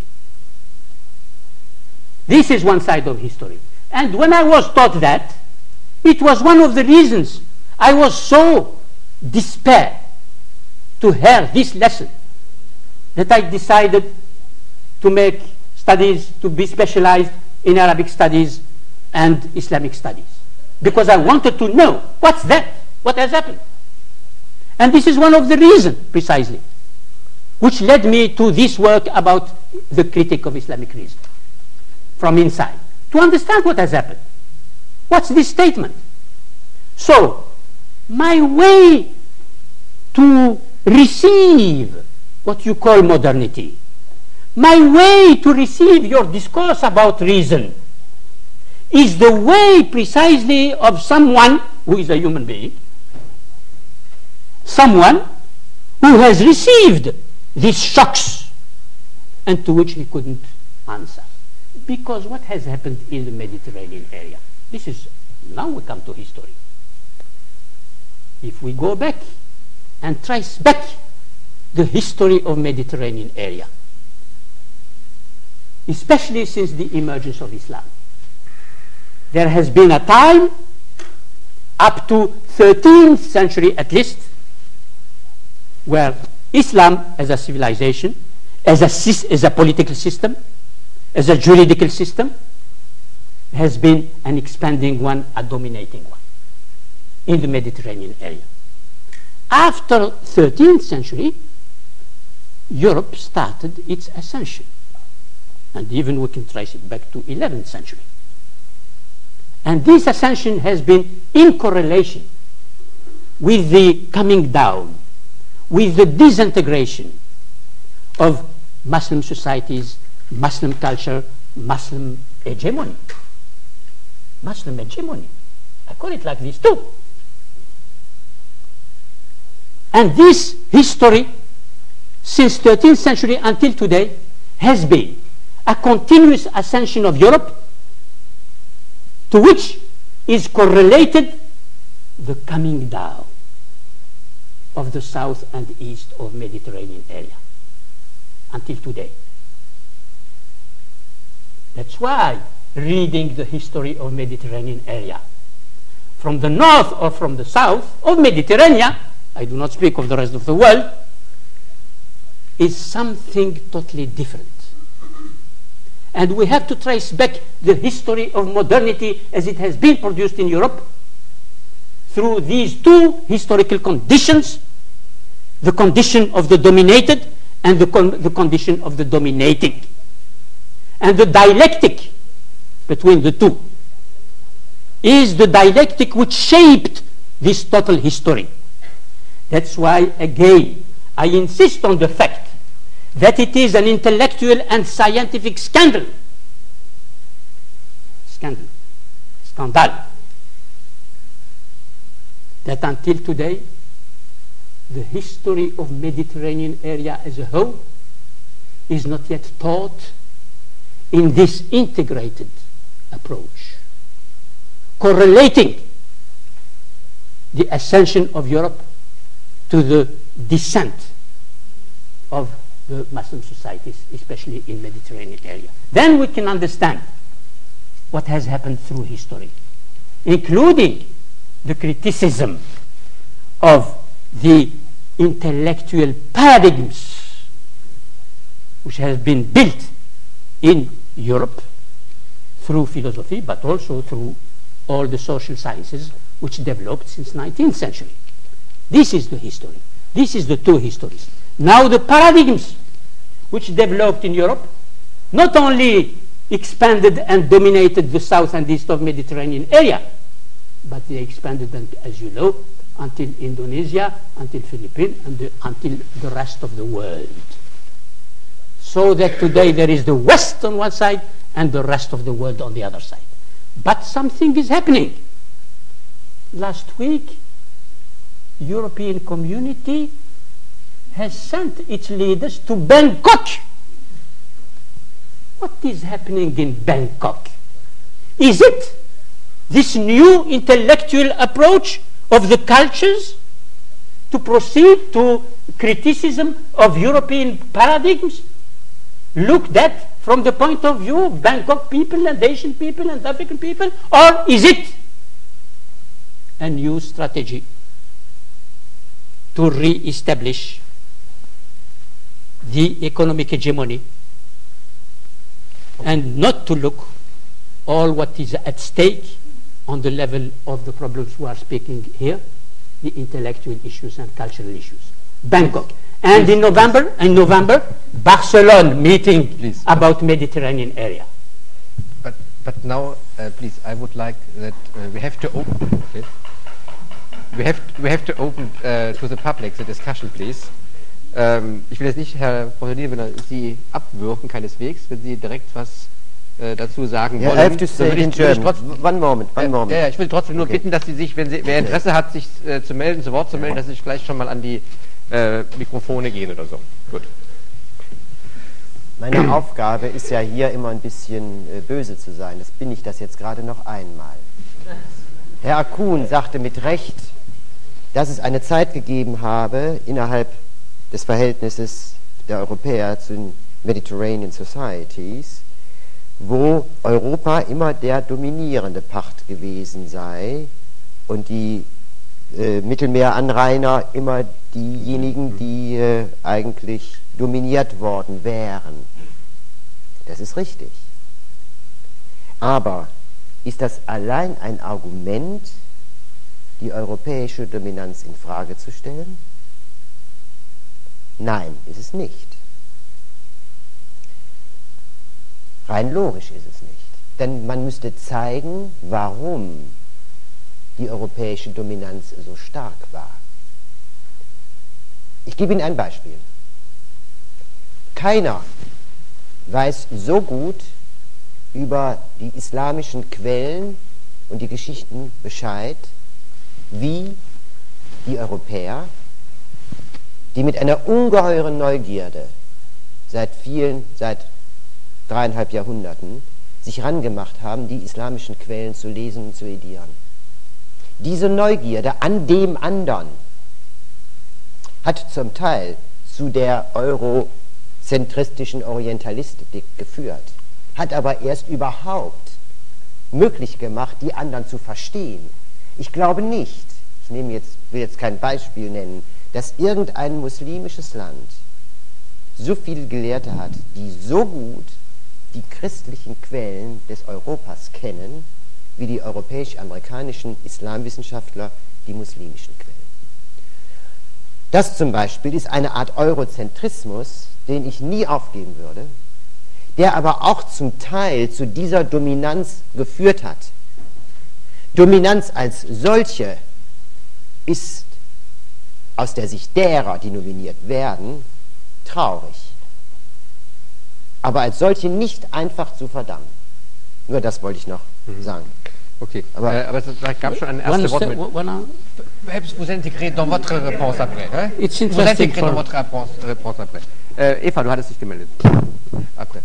This is one side of history. And when I was taught that, it was one of the reasons I was so despair to hear this lesson that I decided to make studies, to be specialized in Arabic studies and Islamic studies. Because I wanted to know, what's that? What has happened? And this is one of the reasons, precisely, which led me to this work about the critique of Islamic reason from inside, to understand what has happened. What's this statement? So, my way to receive what you call modernity, my way to receive your discourse about reason, is the way precisely of someone who is a human being, someone who has received these shocks and to which he couldn't answer. Because what has happened in the Mediterranean area? This is, now we come to history. If we go back and trace back the history of Mediterranean area, especially since the emergence of Islam, there has been a time up to 13th century at least where Islam as a civilization, as a political system, as a juridical system, has been an expanding one, a dominating one in the Mediterranean area. After 13th century, Europe started its ascension. And even we can trace it back to 11th century. And this ascension has been in correlation with the coming down, with the disintegration of Muslim societies, Muslim culture, Muslim hegemony. Muslim hegemony. I call it like this too. And this history, since 13th century until today, has been a continuous ascension of Europe, to which is correlated the coming down of the south and east of Mediterranean area until today. That's why reading the history of Mediterranean area from the north or from the south of Mediterranean, I do not speak of the rest of the world, is something totally different. And we have to trace back the history of modernity as it has been produced in Europe through these two historical conditions, the condition of the dominated and the condition of the dominating, and the dialectic between the two is the dialectic which shaped this total history. That's why, again, I insist on the fact that it is an intellectual and scientific scandal, that until today the history of Mediterranean area as a whole is not yet taught in this integrated approach, correlating the ascension of Europe to the descent of the Muslim societies, especially in Mediterranean area. Then we can understand what has happened through history, including the criticism of the intellectual paradigms which has been built in Europe through philosophy, but also through all the social sciences which developed since 19th century. This is the history. This is the two histories. Now the paradigms which developed in Europe not only expanded and dominated the south and east of Mediterranean area, but they expanded them, as you know, until Indonesia, until Philippines, and until the rest of the world. So that today there is the West on one side and the rest of the world on the other side. But something is happening. Last week, European Community has sent its leaders to Bangkok. What is happening in Bangkok? Is it this new intellectual approach of the cultures to proceed to criticism of European paradigms, looked at from the point of view of Bangkok people and Asian people and African people, or is it a new strategy to re-establish the economic hegemony and not to look all what is at stake on the level of the problems we are speaking here, the intellectual issues and cultural issues? Bangkok. And in November, Barcelona meeting about Mediterranean area. But now, please, I would like that we have to open. Okay. We have to open to the public the discussion, please. Ich will jetzt nicht, Herr Professor, wenn Sie abwürgen, keineswegs, wenn Sie direkt was dazu sagen wollen. I have to say in German. One moment. Ja, ich will trotzdem nur bitten, dass Sie sich, wer Interesse hat, sich zu Wort zu melden, dass Sie sich gleich schon mal an die Mikrofone gehen oder so. Gut. Meine Aufgabe ist ja hier immer ein bisschen böse zu sein. Das bin ich das jetzt gerade noch einmal. Herr Kuhn sagte mit Recht, dass es eine Zeit gegeben habe innerhalb des Verhältnisses der Europäer zu den Mediterranean Societies, wo Europa immer der dominierende Part gewesen sei und die Mittelmeeranrainer immer diejenigen, die eigentlich dominiert worden wären. Das ist richtig. Aber ist das allein ein Argument, die europäische Dominanz in Frage zu stellen? Nein, ist es nicht. Rein logisch ist es nicht. Denn man müsste zeigen, warum die europäische Dominanz so stark war. Ich gebe Ihnen ein Beispiel. Keiner weiß so gut über die islamischen Quellen und die Geschichten Bescheid wie die Europäer, die mit einer ungeheuren Neugierde seit 3,5 Jahrhunderten sich rangemacht haben, die islamischen Quellen zu lesen und zu edieren. Diese Neugierde an dem anderen hat zum Teil zu der eurozentristischen Orientalistik geführt, hat aber erst überhaupt möglich gemacht, die anderen zu verstehen, Ich glaube nicht, will jetzt kein Beispiel nennen, dass irgendein muslimisches Land so viele Gelehrte hat, die so gut die christlichen Quellen des Europas kennen, wie die europäisch-amerikanischen Islamwissenschaftler die muslimischen Quellen. Das zum Beispiel ist eine Art Eurozentrismus, den ich nie aufgeben würde, der aber auch zum Teil zu dieser Dominanz geführt hat. Dominanz als solche ist aus der Sicht derer, die nominiert werden, traurig. Aber als solche nicht einfach zu verdammen. Nur das wollte ich noch sagen. Okay, aber es gab schon eine erste Wortmeldung. Vous intégrez dans votre réponse après. Hein? It's Vous interesting intégrez for- dans votre réponse après. Eva, du hattest dich gemeldet. Après.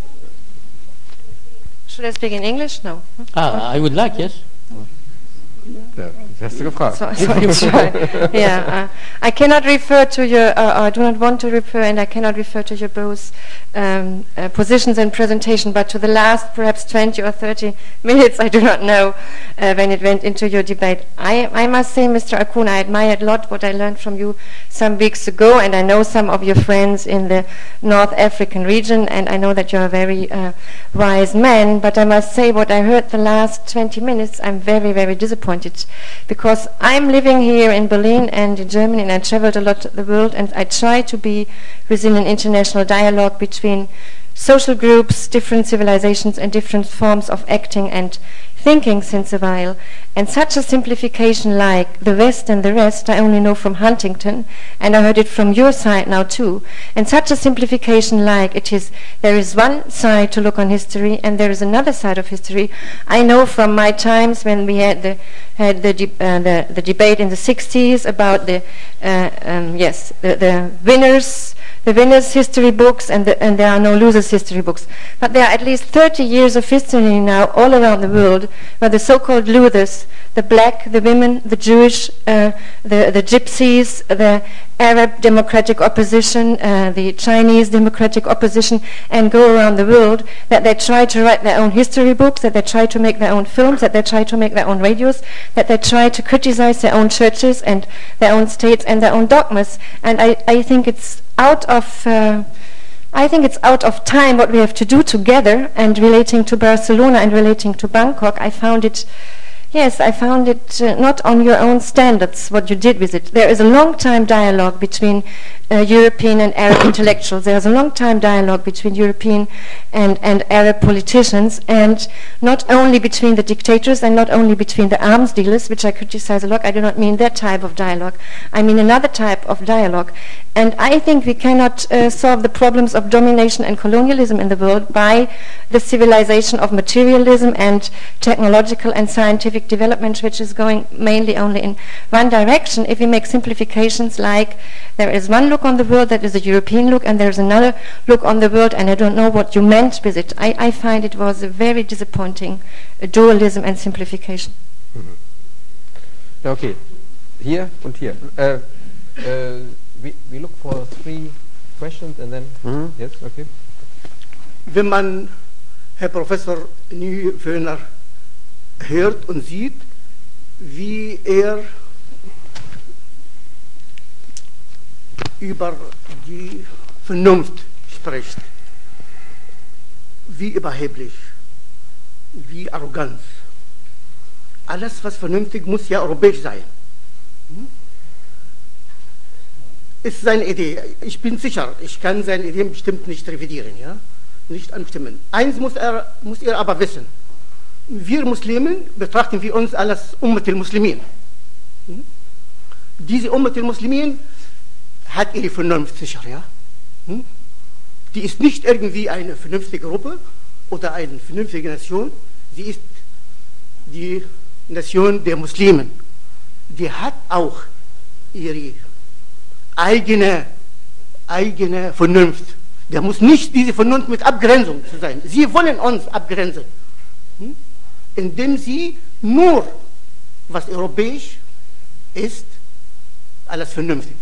Should I speak in English? No. I would like, yes. Ja, das hast du gefragt. So it's right. Yeah, I cannot refer to your, I do not want to refer, and I cannot refer to your both positions and presentation, but to the last perhaps 20 or 30 minutes, I do not know, when it went into your debate. I must say, Mr. Akun, I admired a lot what I learned from you some weeks ago, and I know some of your friends in the North African region, and I know that you're a very wise man, but I must say what I heard the last 20 minutes, I'm very, very disappointed, because I'm living here in Berlin and in Germany, and I traveled a lot the world, and I try to be within an international dialogue between social groups, different civilizations, and different forms of acting and thinking since a while. And such a simplification like the West and the rest, I only know from Huntington, and I heard it from your side now too. And such a simplification like there is one side to look on history, and there is another side of history. I know from my times when we had the debate in the 60s about the winners' history books, and there are no losers' history books. But there are at least 30 years of history now all around the world where the so-called losers, the black, the women, the Jewish, the gypsies, the Arab democratic opposition, the Chinese democratic opposition, and go around the world, that they try to write their own history books, that they try to make their own films, that they try to make their own radios, that they try to criticize their own churches and their own states and their own dogmas. And I think it's out of time what we have to do together. And relating to Barcelona and relating to Bangkok, I found it not on your own standards what you did with it. There is a long time dialogue between European and Arab intellectuals. There is a long time dialogue between European and Arab politicians, and not only between the dictators and not only between the arms dealers, which I criticize a lot. I do not mean that type of dialogue. I mean another type of dialogue. And I think we cannot solve the problems of domination and colonialism in the world by the civilization of materialism and technological and scientific development, which is going mainly only in one direction. If we make simplifications like there is one look on the world that is a European look, and there is another look on the world, and I don't know what you meant with it. I find it was a very disappointing dualism and simplification. Ja, okay. Hier und hier. We look for 3 questions and then... Yes, okay. Wenn man Herr Professor Niewöhner hört und sieht, wie er über die Vernunft spricht, wie überheblich, wie arrogant. Alles, was vernünftig, muss ja europäisch sein. Ist seine Idee. Ich bin sicher, ich kann seine Ideen bestimmt nicht revidieren, ja? Nicht anstimmen. Eins muss er aber wissen. Wir Muslimen betrachten wir uns als Ummat al-Muslimin. Diese Ummat al-Muslimin hat ihre Vernunft sicher, ja? Die ist nicht irgendwie eine vernünftige Gruppe oder eine vernünftige Nation. Sie ist die Nation der Muslimen. Die hat auch ihre eigene Vernunft. Der muss nicht diese Vernunft mit Abgrenzung zu sein. Sie wollen uns abgrenzen, indem sie nur, was europäisch ist, alles vernünftig.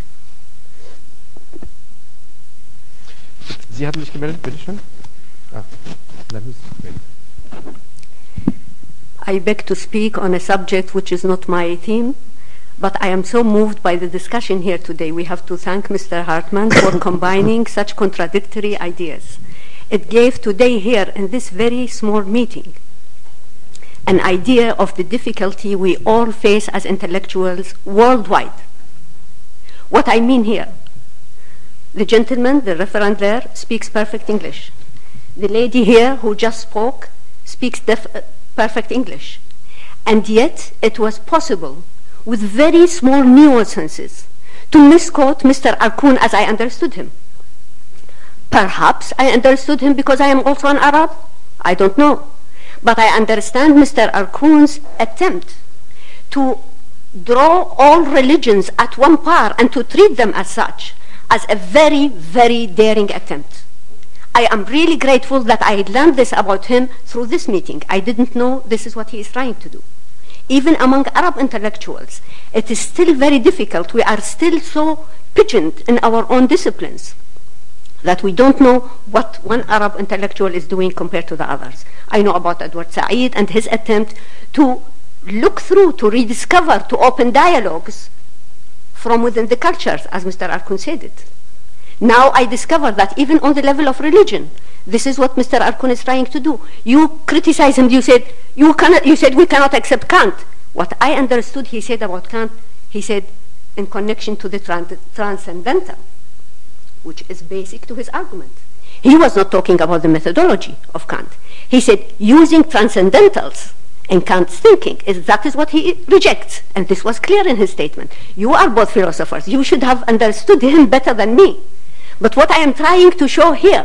Sie hatten sich gemeldet, bitteschön. I beg to speak on a subject which is not my theme, but I am so moved by the discussion here today. We have to thank Mr. Hartman for combining such contradictory ideas. It gave today here in this very small meeting an idea of the difficulty we all face as intellectuals worldwide. What I mean here, the gentleman, the referent there, speaks perfect English. The lady here who just spoke speaks perfect English. And yet it was possible with very small nuances to misquote Mr. Arkoun as I understood him. Perhaps I understood him because I am also an Arab. I don't know. But I understand Mr. Arkoun's attempt to draw all religions at one par and to treat them as such as a very, very daring attempt. I am really grateful that I learned this about him through this meeting. I didn't know this is what he is trying to do. Even among Arab intellectuals, it is still very difficult. We are still so pigeoned in our own disciplines that we don't know what one Arab intellectual is doing compared to the others. I know about Edward Said and his attempt to look through, to rediscover, to open dialogues from within the cultures, as Mr. Arkoun said it. Now I discover that even on the level of religion, this is what Mr. Arkoun is trying to do. You criticize him, you said we cannot accept Kant. What I understood he said about Kant, he said in connection to the transcendental, which is basic to his argument. He was not talking about the methodology of Kant. He said using transcendentals in Kant's thinking, that is what he rejects. And this was clear in his statement. You are both philosophers. You should have understood him better than me. But what I am trying to show here,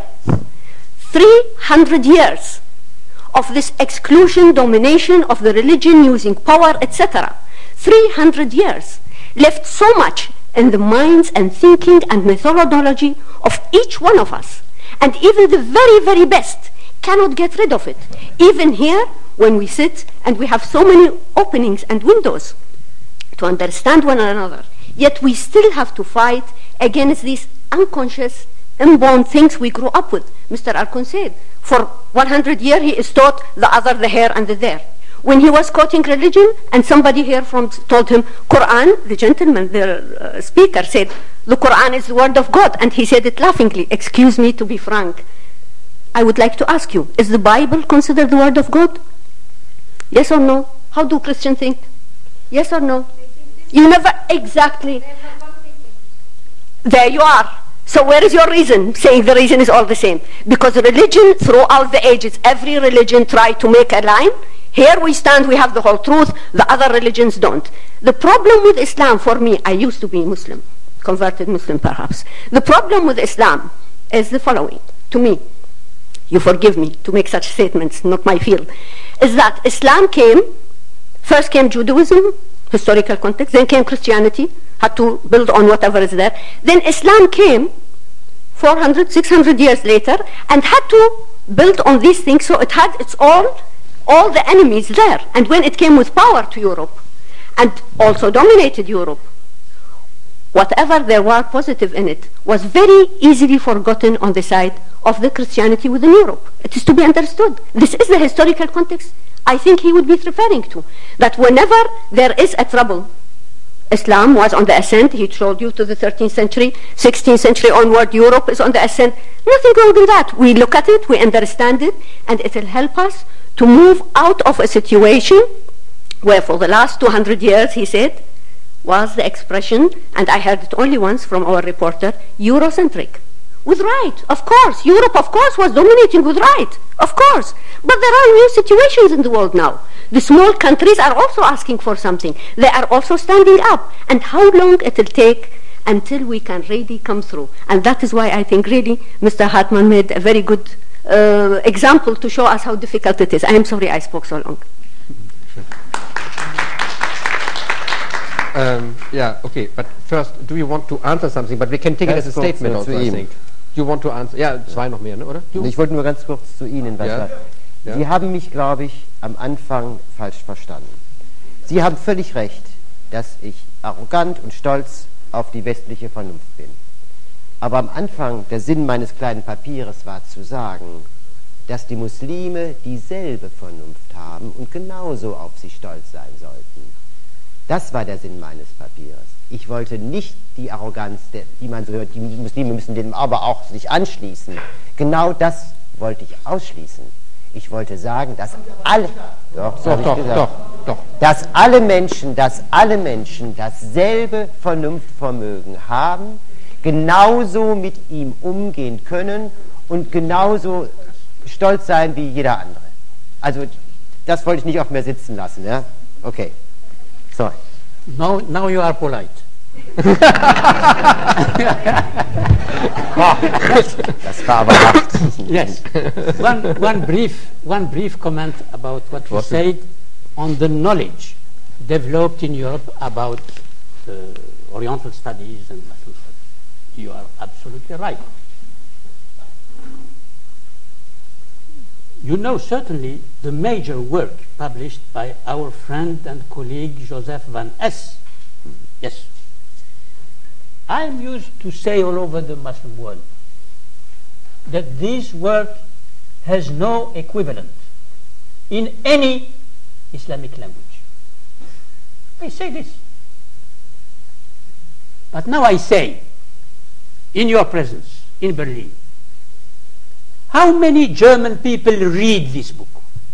300 years of this exclusion, domination of the religion using power, etc. 300 years left so much in the minds and thinking and methodology of each one of us. And even the very, very best cannot get rid of it. Even here, when we sit and we have so many openings and windows to understand one another, yet we still have to fight against these unconscious, inborn things we grew up with. Mr. Arkoun said, for 100 years he is taught the other, the here and the there. When he was quoting religion and somebody here told him, Quran, the gentleman, the speaker said, the Quran is the word of God. And he said it laughingly. Excuse me, to be frank, I would like to ask you, is the Bible considered the word of God? Yes or no? How do Christians think? Yes or no? You never exactly. There you are. So where is your reason? Saying the reason is all the same. Because religion throughout the ages, every religion tried to make a line. Here we stand, we have the whole truth, the other religions don't. The problem with Islam, for me, I used to be Muslim, converted Muslim perhaps. The problem with Islam is the following, to me, you forgive me to make such statements, not my field, is that Islam first came Judaism, historical context, then came Christianity, had to build on whatever is there. Then Islam came 400, 600 years later and had to build on these things, so it had its all the enemies there. And when it came with power to Europe and also dominated Europe, whatever there was positive in it was very easily forgotten on the side of the Christianity within Europe. It is to be understood. This is the historical context I think he would be referring to. That whenever there is a trouble, Islam was on the ascent. He told you to the 13th century, 16th century onward, Europe is on the ascent. Nothing wrong with that. We look at it, we understand it, and it will help us to move out of a situation where for the last 200 years, he said, was the expression, and I heard it only once from our reporter, Eurocentric. With right, of course. Europe, of course, was dominating with right, of course. But there are new situations in the world now. The small countries are also asking for something. They are also standing up. And how long it will take until we can really come through. And that is why I think really Mr. Hartman made a very good example to show us how difficult it is. I am sorry I spoke so long. Yeah, okay, but first, do you want to answer something? But we can take it as a statement also, I think. Do you want to answer? Ja, zwei noch mehr, ne, oder? Ich wollte nur ganz kurz zu Ihnen was sagen. Ja. Sie haben mich, glaube ich, am Anfang falsch verstanden. Sie haben völlig recht, dass ich arrogant und stolz auf die westliche Vernunft bin. Aber am Anfang, der Sinn meines kleinen Papieres war zu sagen, dass die Muslime dieselbe Vernunft haben und genauso auf sich stolz sein sollten. Das war der Sinn meines Papiers. Ich wollte nicht die Arroganz, die man so hört, die Muslime müssen dem aber auch sich anschließen. Genau das wollte ich ausschließen. Ich wollte sagen, dass alle, dass alle Menschen dasselbe Vernunftvermögen haben, genauso mit ihm umgehen können und genauso stolz sein wie jeder andere. Also das wollte ich nicht auf mir sitzen lassen. Ja? Okay. Sorry. Now you are polite. Das war aber hart. Yes. One brief comment about what you said on the knowledge developed in Europe about Oriental studies and Muslim studies. You are absolutely right. You know certainly the major work published by our friend and colleague Joseph Van Es. Yes. I'm used to say all over the Muslim world that this work has no equivalent in any Islamic language. I say this. But now I say, in your presence, in Berlin, how many German people read this book?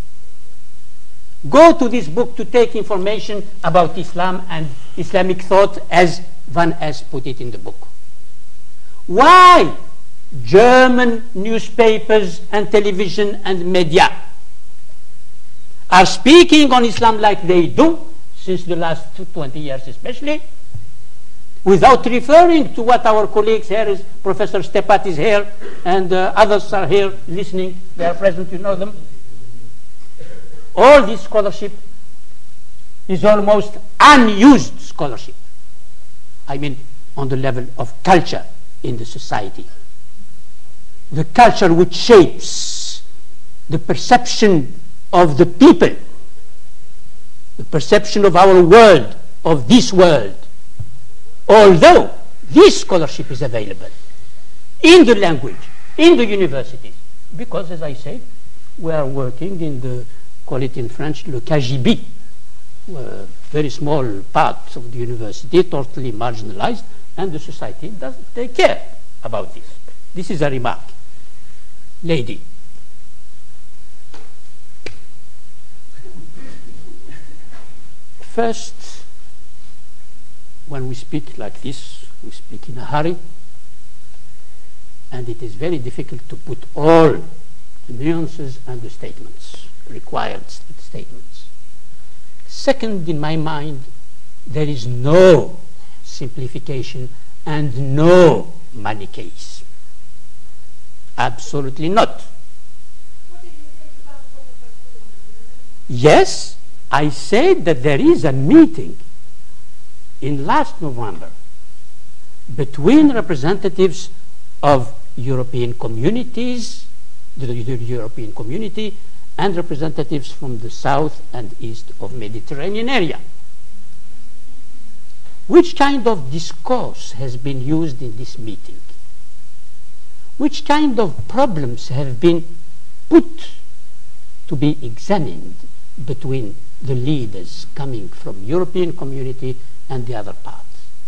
Go to this book to take information about Islam and Islamic thought as Van Es put it in the book. Why German newspapers and television and media are speaking on Islam like they do, since the last 20 years especially, without referring to what our colleagues here, is Professor Stepat is here, and others are here listening, they are present, you know them. All this scholarship is almost unused scholarship. I mean, on the level of culture in the society. The culture which shapes the perception of the people, the perception of our world, of this world. Although this scholarship is available in the language, in the universities, because, as I said, we are working in the, call it in French, le KGB, very small part of the university, totally marginalized, and the society doesn't take care about this. This is a remark. Lady. First, when we speak like this, we speak in a hurry, and it is very difficult to put all the nuances and the statements, required statements. Second, in my mind, there is no simplification and no manichaeism. Absolutely not. What did you say about Yes, I said that there is a meeting in last November between representatives of European communities, the European community, and representatives from the south and east of Mediterranean area. Which kind of discourse has been used in this meeting? Which kind of problems have been put to be examined between the leaders coming from European community and the other parts?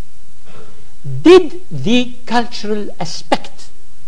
Did the cultural aspect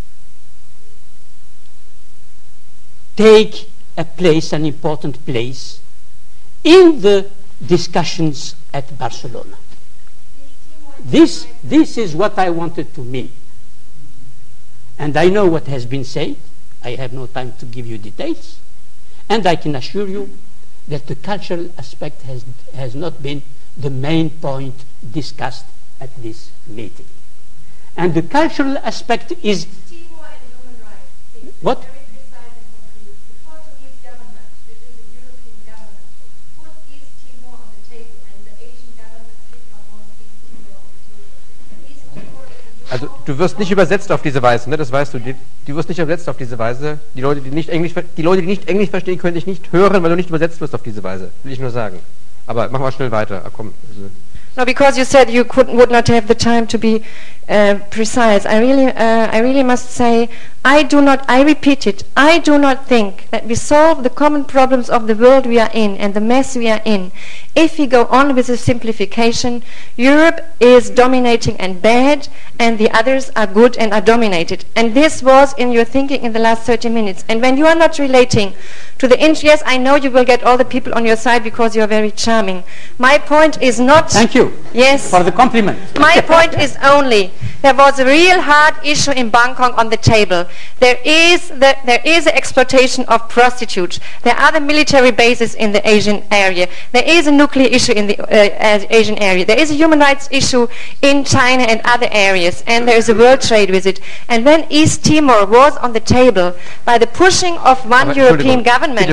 take a place, an important place, in the discussions at Barcelona? This is what I wanted to mean. And I know what has been said. I have no time to give you details. And I can assure you that the cultural aspect has not been the main point discussed at this meeting. And the cultural aspect is... Timor and human rights. What? Very precise and concrete. The Portuguese government, which is a European government, put East Timor on the table, and the Asian government did not want East Timor on the table. East Timor is a Also du wirst nicht übersetzt auf diese Weise, ne? Das weißt du. Du wirst nicht übersetzt auf diese Weise. Die Leute, die nicht Englisch verstehen, können dich nicht hören, weil du nicht übersetzt wirst auf diese Weise. Will ich nur sagen. Aber machen wir schnell weiter. Komm. No, because you said you would not have the time to be precise. I really must say, I repeat it, I do not think that we solve the common problems of the world we are in and the mess we are in if we go on with the simplification. Europe is dominating and bad, and the others are good and are dominated. And this was in your thinking in the last 30 minutes. And when you are not relating to the yes, I know you will get all the people on your side because you are very charming. My point is not... Thank you. Yes. For the compliment. My point is only, there was a real hard issue in Bangkok on the table. There is the exploitation of prostitutes. There are the military bases in the Asian area. There is a nuclear issue in the Asian area. There is a human rights issue in China and other areas. And there is a world trade with it. And when East Timor was on the table by the pushing of one European government,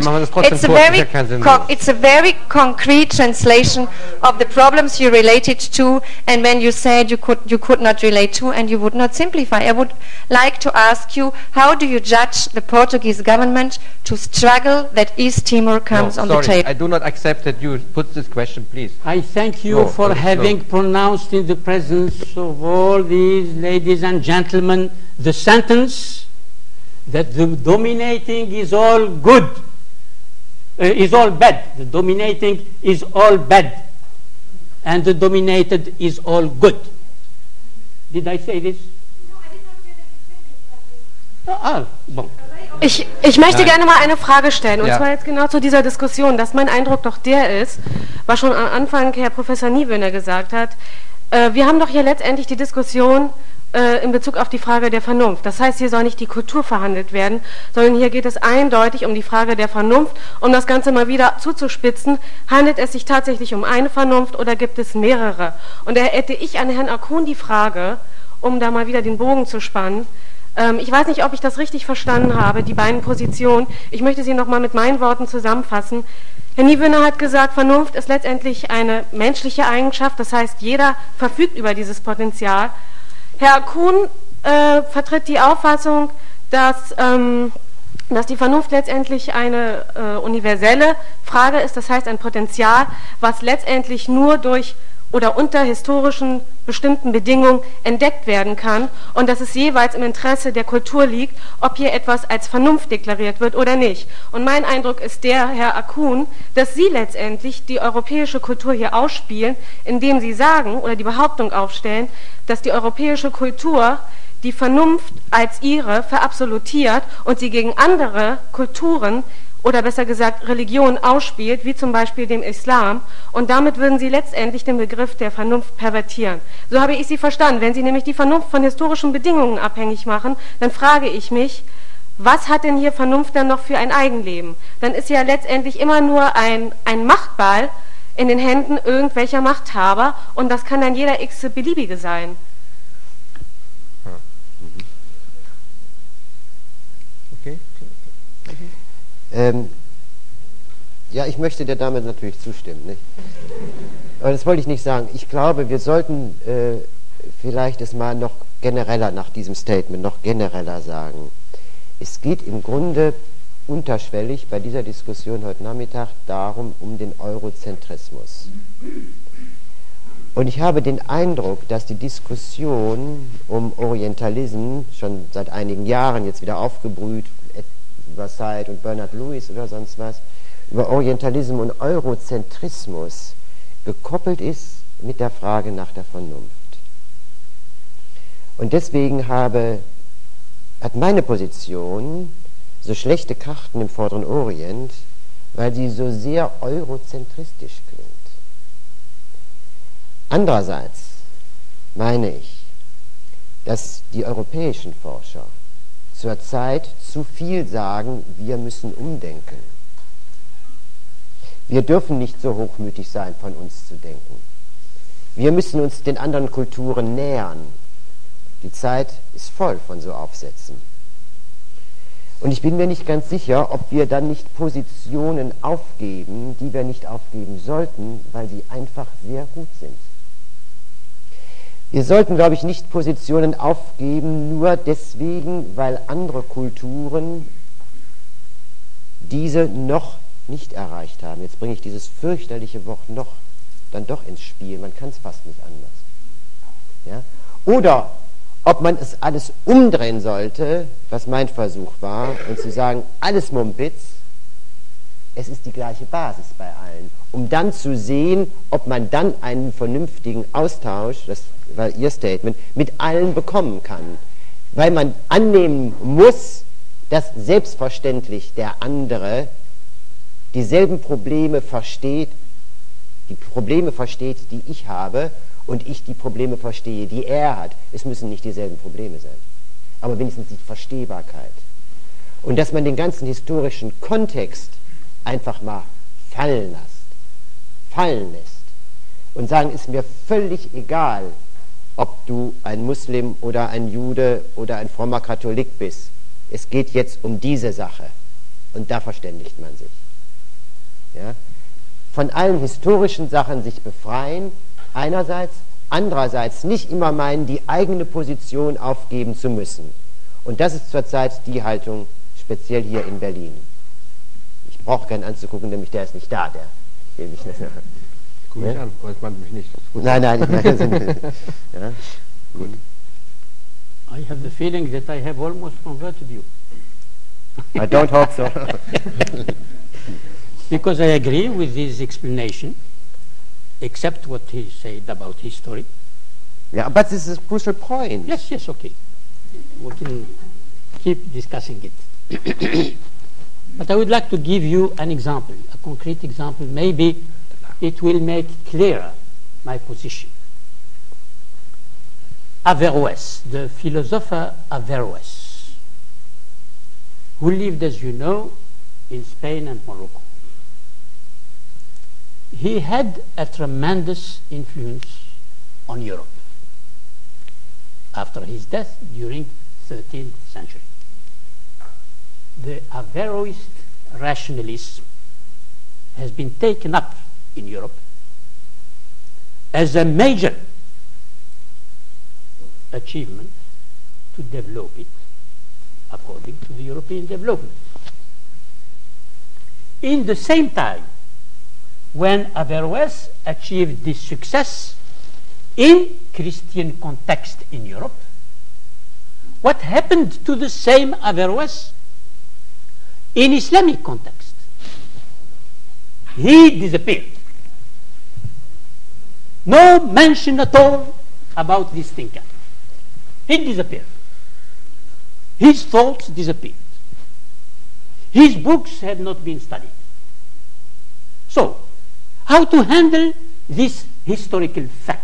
it's a very concrete translation of the problems you related to, and when you said you could not relate to and you would not simplify. I would like to ask you, how do you judge the Portuguese government to struggle that East Timor comes on the table? I do not accept that you put this question, please. I thank you for having pronounced in the presence of all these ladies and gentlemen the sentence that the dominating is all good, is all bad. The dominating is all bad, and the dominated is all good. Did I say this? No, I did not say that you said it. Bon. Ich möchte gerne mal eine Frage stellen, und zwar jetzt genau zu dieser Diskussion, dass mein Eindruck doch der ist, was schon am Anfang Herr Professor Niewöhner gesagt hat, wir haben doch hier letztendlich die Diskussion in Bezug auf die Frage der Vernunft. Das heißt, hier soll nicht die Kultur verhandelt werden, sondern hier geht es eindeutig um die Frage der Vernunft. Um das Ganze mal wieder zuzuspitzen, handelt es sich tatsächlich um eine Vernunft oder gibt es mehrere? Und da hätte ich an Herrn Akun die Frage, um da mal wieder den Bogen zu spannen. Ich weiß nicht, ob ich das richtig verstanden habe, die beiden Positionen. Ich möchte sie nochmal mit meinen Worten zusammenfassen. Herr Niewöhner hat gesagt, Vernunft ist letztendlich eine menschliche Eigenschaft, das heißt, jeder verfügt über dieses Potenzial. Herr Kuhn vertritt die Auffassung, dass die Vernunft letztendlich eine universelle Frage ist, das heißt ein Potenzial, was letztendlich nur durch oder unter historischen bestimmten Bedingungen entdeckt werden kann und dass es jeweils im Interesse der Kultur liegt, ob hier etwas als Vernunft deklariert wird oder nicht. Und mein Eindruck ist der, Herr Akun, dass Sie letztendlich die europäische Kultur hier ausspielen, indem Sie sagen oder die Behauptung aufstellen, dass die europäische Kultur die Vernunft als ihre verabsolutiert und sie gegen andere Kulturen oder besser gesagt Religionen ausspielt, wie zum Beispiel dem Islam, und damit würden Sie letztendlich den Begriff der Vernunft pervertieren. So habe ich Sie verstanden. Wenn Sie nämlich die Vernunft von historischen Bedingungen abhängig machen, dann frage ich mich, was hat denn hier Vernunft dann noch für ein Eigenleben? Dann ist ja letztendlich immer nur ein Machtball in den Händen irgendwelcher Machthaber, und das kann dann jeder x-beliebige sein. Okay. Ja, ich möchte der Dame natürlich zustimmen, nicht? Aber das wollte ich nicht sagen. Ich glaube, wir sollten vielleicht es mal noch genereller nach diesem Statement, noch genereller sagen. Es geht im Grunde unterschwellig bei dieser Diskussion heute Nachmittag darum, um den Eurozentrismus. Und ich habe den Eindruck, dass die Diskussion um Orientalismus schon seit einigen Jahren jetzt wieder aufgebrüht, über Said und Bernard Lewis oder sonst was, über Orientalismus und Eurozentrismus gekoppelt ist mit der Frage nach der Vernunft. Und deswegen hat meine Position so schlechte Karten im Vorderen Orient, weil sie so sehr eurozentristisch klingt. Andererseits meine ich, dass die europäischen Forscher zurzeit zu viel sagen, wir müssen umdenken. Wir dürfen nicht so hochmütig sein, von uns zu denken. Wir müssen uns den anderen Kulturen nähern. Die Zeit ist voll von so Aufsätzen. Und ich bin mir nicht ganz sicher, ob wir dann nicht Positionen aufgeben, die wir nicht aufgeben sollten, weil sie einfach sehr gut sind. Wir sollten, glaube ich, nicht Positionen aufgeben, nur deswegen, weil andere Kulturen diese noch nicht erreicht haben. Jetzt bringe ich dieses fürchterliche Wort noch dann doch ins Spiel. Man kann es fast nicht anders. Ja? Oder ob man es alles umdrehen sollte, was mein Versuch war, und zu sagen, alles Mumpitz, es ist die gleiche Basis bei allen, um dann zu sehen, ob man dann einen vernünftigen Austausch, das war Ihr Statement, mit allen bekommen kann. Weil man annehmen muss, dass selbstverständlich der andere dieselben Probleme versteht, die ich habe, und ich die Probleme verstehe, die er hat. Es müssen nicht dieselben Probleme sein, aber wenigstens die Verstehbarkeit. Und dass man den ganzen historischen Kontext einfach mal fallen lässt und sagen, ist mir völlig egal, ob du ein Muslim oder ein Jude oder ein frommer Katholik bist. Es geht jetzt um diese Sache und da verständigt man sich. Ja? Von allen historischen Sachen sich befreien, einerseits, andererseits nicht immer meinen, die eigene Position aufgeben zu müssen. Und das ist zurzeit die Haltung, speziell hier in Berlin. Ich brauche keinen anzugucken, nämlich der ist nicht da, der will mich nicht. Guck mich an, aber es meint mich nicht. Nein. Ja? Gut. I have the feeling that I have almost converted you. I don't hope so. Because I agree with his explanation, except what he said about history. Yeah, but this is a crucial point. Yes, okay. We can keep discussing it. But I would like to give you an example, a concrete example. Maybe it will make clearer my position. Averroes, the philosopher Averroes, who lived, as you know, in Spain and Morocco. He had a tremendous influence on Europe after his death during the 13th century. The Averroist rationalism has been taken up in Europe as a major achievement to develop it according to the European development. In the same time, when Averroes achieved this success in Christian context in Europe, what happened to the same Averroes in Islamic context? He disappeared. No mention at all about this thinker. He disappeared. His thoughts disappeared. His books have not been studied. So, how to handle this historical fact?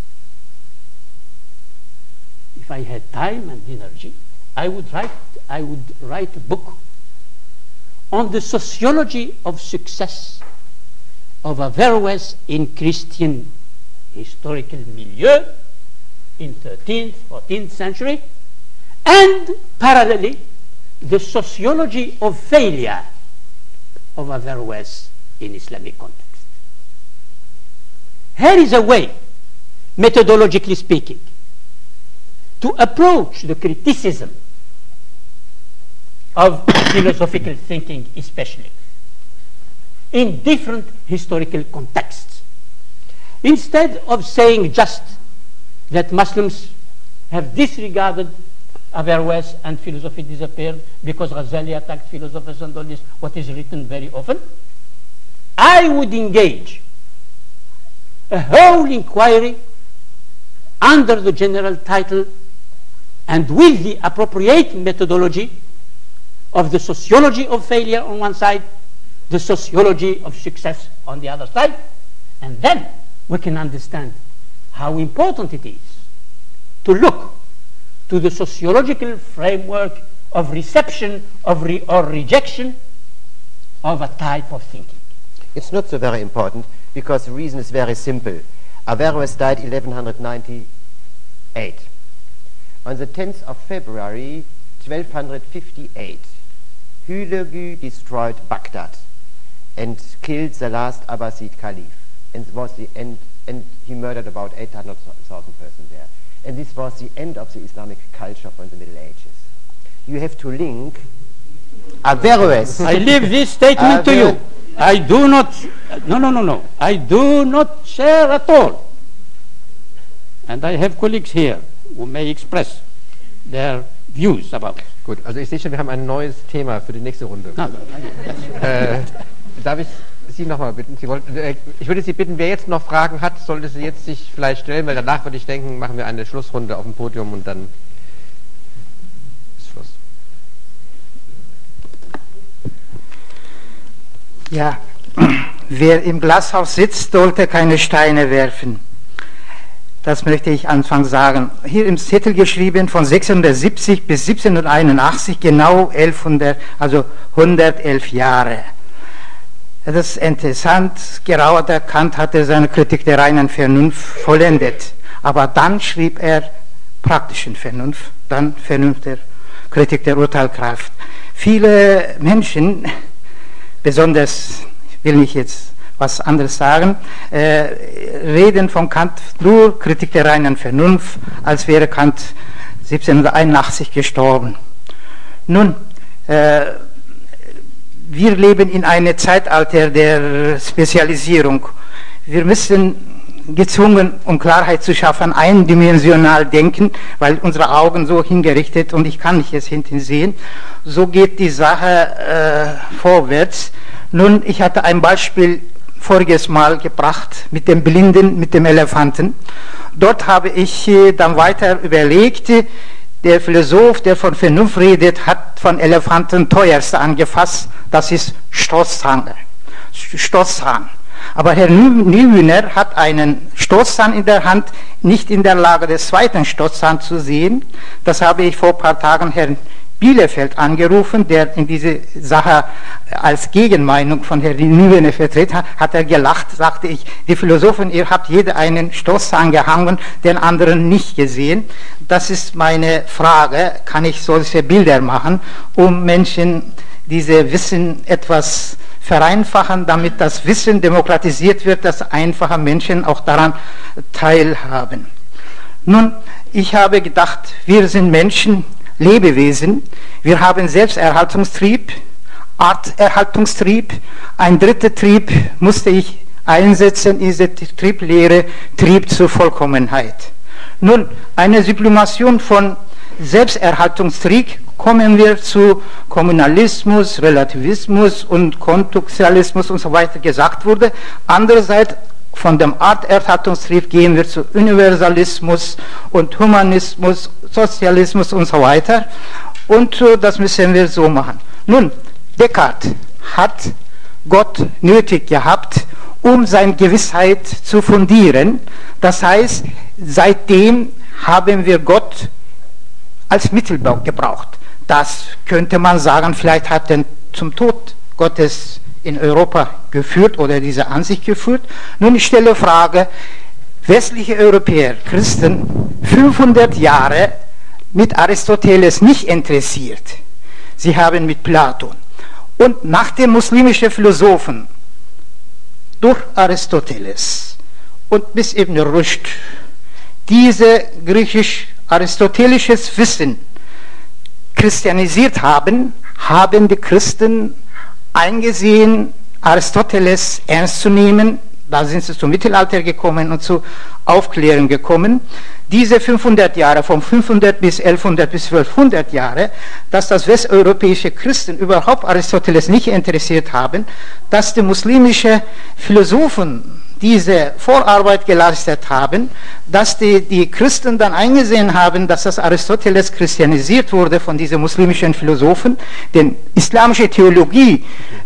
If I had time and energy, I would write a book on the sociology of success of Averroes in Christian historical milieu in 13th, 14th century, and parallelly the sociology of failure of Averroes in Islamic context. Here is a way, methodologically speaking, to approach the criticism of philosophical thinking, especially in different historical contexts. Instead of saying just that Muslims have disregarded Averroes and philosophy disappeared because Ghazali attacked philosophers and all this, what is written very often, I would engage a whole inquiry under the general title and with the appropriate methodology of the sociology of failure on one side, the sociology of success on the other side, and then we can understand how important it is to look to the sociological framework of reception or rejection of a type of thinking. It's not so very important because the reason is very simple. Averroes died 1198. On the 10th of February 1258, Hulagu destroyed Baghdad and killed the last Abbasid Caliph. And it was the end, and he murdered about 800,000 persons there. And this was the end of the Islamic culture from the Middle Ages. You have to link Averroes. I leave this statement to you. I do not, no. I do not share at all. And I have colleagues here who may express their views about it. Gut, also ich sehe schon, wir haben ein neues Thema für die nächste Runde. Darf ich Sie nochmal bitten? Ich würde Sie bitten, wer jetzt noch Fragen hat, sollte sie jetzt sich vielleicht stellen, weil danach würde ich denken, machen wir eine Schlussrunde auf dem Podium und dann ist Schluss. Ja, wer im Glashaus sitzt, sollte keine Steine werfen. Das möchte ich anfangs sagen. Hier im Zettel geschrieben von 670 bis 1781, genau 111 Jahre. Das ist interessant. Gerade der Kant hatte seine Kritik der reinen Vernunft vollendet. Aber dann schrieb er praktischen Vernunft, dann Vernunft der Kritik der Urteilskraft. Viele Menschen, besonders, ich will nicht jetzt was anderes sagen, reden von Kant nur Kritik der reinen Vernunft, als wäre Kant 1781 gestorben. Nun, wir leben in einem Zeitalter der Spezialisierung. Wir müssen gezwungen, um Klarheit zu schaffen, eindimensional denken, weil unsere Augen so hingerichtet und ich kann nicht jetzt hinten sehen. So geht die Sache vorwärts. Nun, ich hatte ein Beispiel voriges Mal gebracht mit dem Blinden, mit dem Elefanten. Dort habe ich dann weiter überlegt, der Philosoph, der von Vernunft redet, hat von Elefanten teuerste angefasst, das ist Stoßzahn. Aber Herr Niewöhner hat einen Stoßzahn in der Hand, nicht in der Lage, des zweiten Stoßzahns zu sehen. Das habe ich vor ein paar Tagen Herrn Bielefeld angerufen, der in diese Sache als Gegenmeinung von Herrn Niewöhner vertreten hat, hat er gelacht, sagte ich, die Philosophen, ihr habt jeder einen Stoßzahn gehangen, den anderen nicht gesehen. Das ist meine Frage, kann ich solche Bilder machen, um Menschen diese Wissen etwas vereinfachen, damit das Wissen demokratisiert wird, dass einfache Menschen auch daran teilhaben. Nun, ich habe gedacht, wir sind Menschen, Lebewesen, wir haben Selbsterhaltungstrieb, Arterhaltungstrieb, ein dritter Trieb musste ich einsetzen, diese Trieblehre, Trieb zur Vollkommenheit. Nun, eine Sublimation von Selbsterhaltungstrieb kommen wir zu Kommunalismus, Relativismus und Kontextualismus und so weiter gesagt wurde. Andererseits von dem Arterhaltungstrieb gehen wir zu Universalismus und Humanismus, Sozialismus und so weiter. Und das müssen wir so machen. Nun, Descartes hat Gott nötig gehabt, um seine Gewissheit zu fundieren. Das heißt, seitdem haben wir Gott als Mittel gebraucht. Das könnte man sagen, vielleicht hat er zum Tod Gottes in Europa geführt oder diese Ansicht geführt. Nun, ich stelle Frage, westliche Europäer, Christen, 500 Jahre mit Aristoteles nicht interessiert. Sie haben mit Platon. Und nach dem muslimischen Philosophen, durch Aristoteles und bis Ibn Rushd, diese griechisch-aristotelisches Wissen christianisiert haben, haben die Christen eingesehen, Aristoteles ernst zu nehmen. Da sind sie zum Mittelalter gekommen und zur Aufklärung gekommen. Diese 500 Jahre, von 500 bis 1100 bis 1200 Jahre, dass das westeuropäische Christen überhaupt Aristoteles nicht interessiert haben, dass die muslimischen Philosophen diese Vorarbeit geleistet haben, dass die Christen dann eingesehen haben, dass das Aristoteles christianisiert wurde von diesen muslimischen Philosophen. Denn islamische Theologie,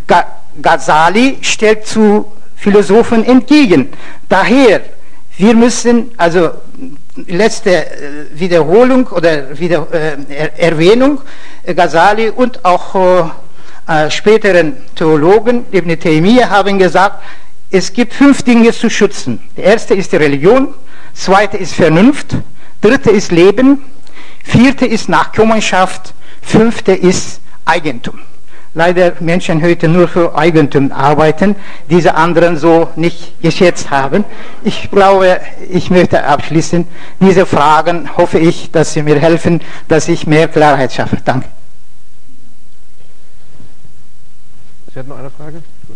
Ghazali stellt zu Philosophen entgegen. Daher, wir müssen, also letzte Wiederholung oder Erwähnung, Ghazali und auch späteren Theologen, Ibn Taymiyyah, haben gesagt, es gibt 5 Dinge zu schützen. Der erste ist die Religion, zweite ist Vernunft, dritte ist Leben, vierte ist Nachkommenschaft, fünfte ist Eigentum. Leider Menschen heute nur für Eigentum arbeiten, diese anderen so nicht geschätzt haben. Ich glaube, ich möchte abschließen. Diese Fragen hoffe ich, dass Sie mir helfen, dass ich mehr Klarheit schaffe. Danke. Sie hatten noch eine Frage? Gut.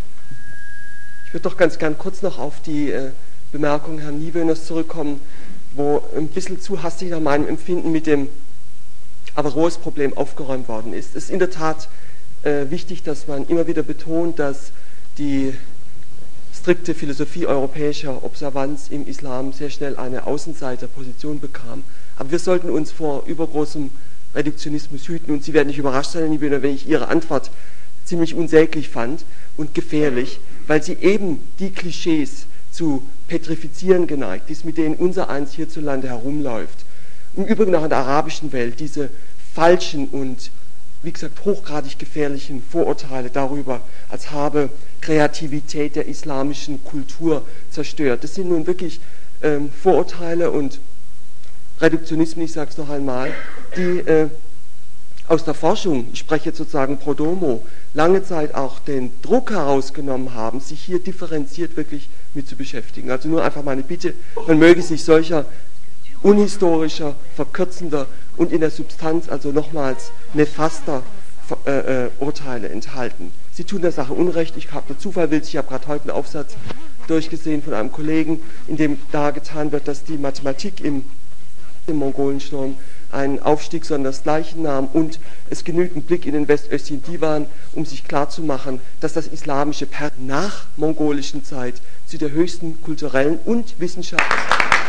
Ich würde doch ganz gern kurz noch auf die Bemerkung Herrn Niewöhners zurückkommen. wo ein bisschen zu hastig nach meinem Empfinden mit dem Averroes-Problem aufgeräumt worden ist. Es ist in der Tat wichtig, dass man immer wieder betont, dass die strikte Philosophie europäischer Observanz im Islam sehr schnell eine Außenseiterposition bekam. Aber wir sollten uns vor übergroßem Reduktionismus hüten, und Sie werden nicht überrascht sein, Herr Niebühner, wenn ich Ihre Antwort ziemlich unsäglich fand und gefährlich, weil sie eben die Klischees zu petrifizieren geneigt ist, mit denen unser eins hierzulande herumläuft. Im Übrigen auch in der arabischen Welt diese falschen und, wie gesagt, hochgradig gefährlichen Vorurteile darüber, als habe Kreativität der islamischen Kultur zerstört. Das sind nun wirklich Vorurteile und Reduktionismen, ich sage es noch einmal, die aus der Forschung, ich spreche jetzt sozusagen pro domo, lange Zeit auch den Druck herausgenommen haben, sich hier differenziert wirklich mit zu beschäftigen. Also nur einfach meine Bitte, man möge sich solcher unhistorischer, verkürzender und in der Substanz, also nochmals nefaster Urteile enthalten. Sie tun der Sache Unrecht. Ich habe der Zufall will, ich habe gerade heute einen Aufsatz durchgesehen von einem Kollegen, in dem dargetan wird, dass die Mathematik im Mongolensturm einen Aufstieg sondersgleichen nahm, und es genügt ein Blick in den westöstlichen Divan, um sich klarzumachen, dass das Islamische nach mongolischen Zeit zu der höchsten kulturellen und wissenschaftlichen...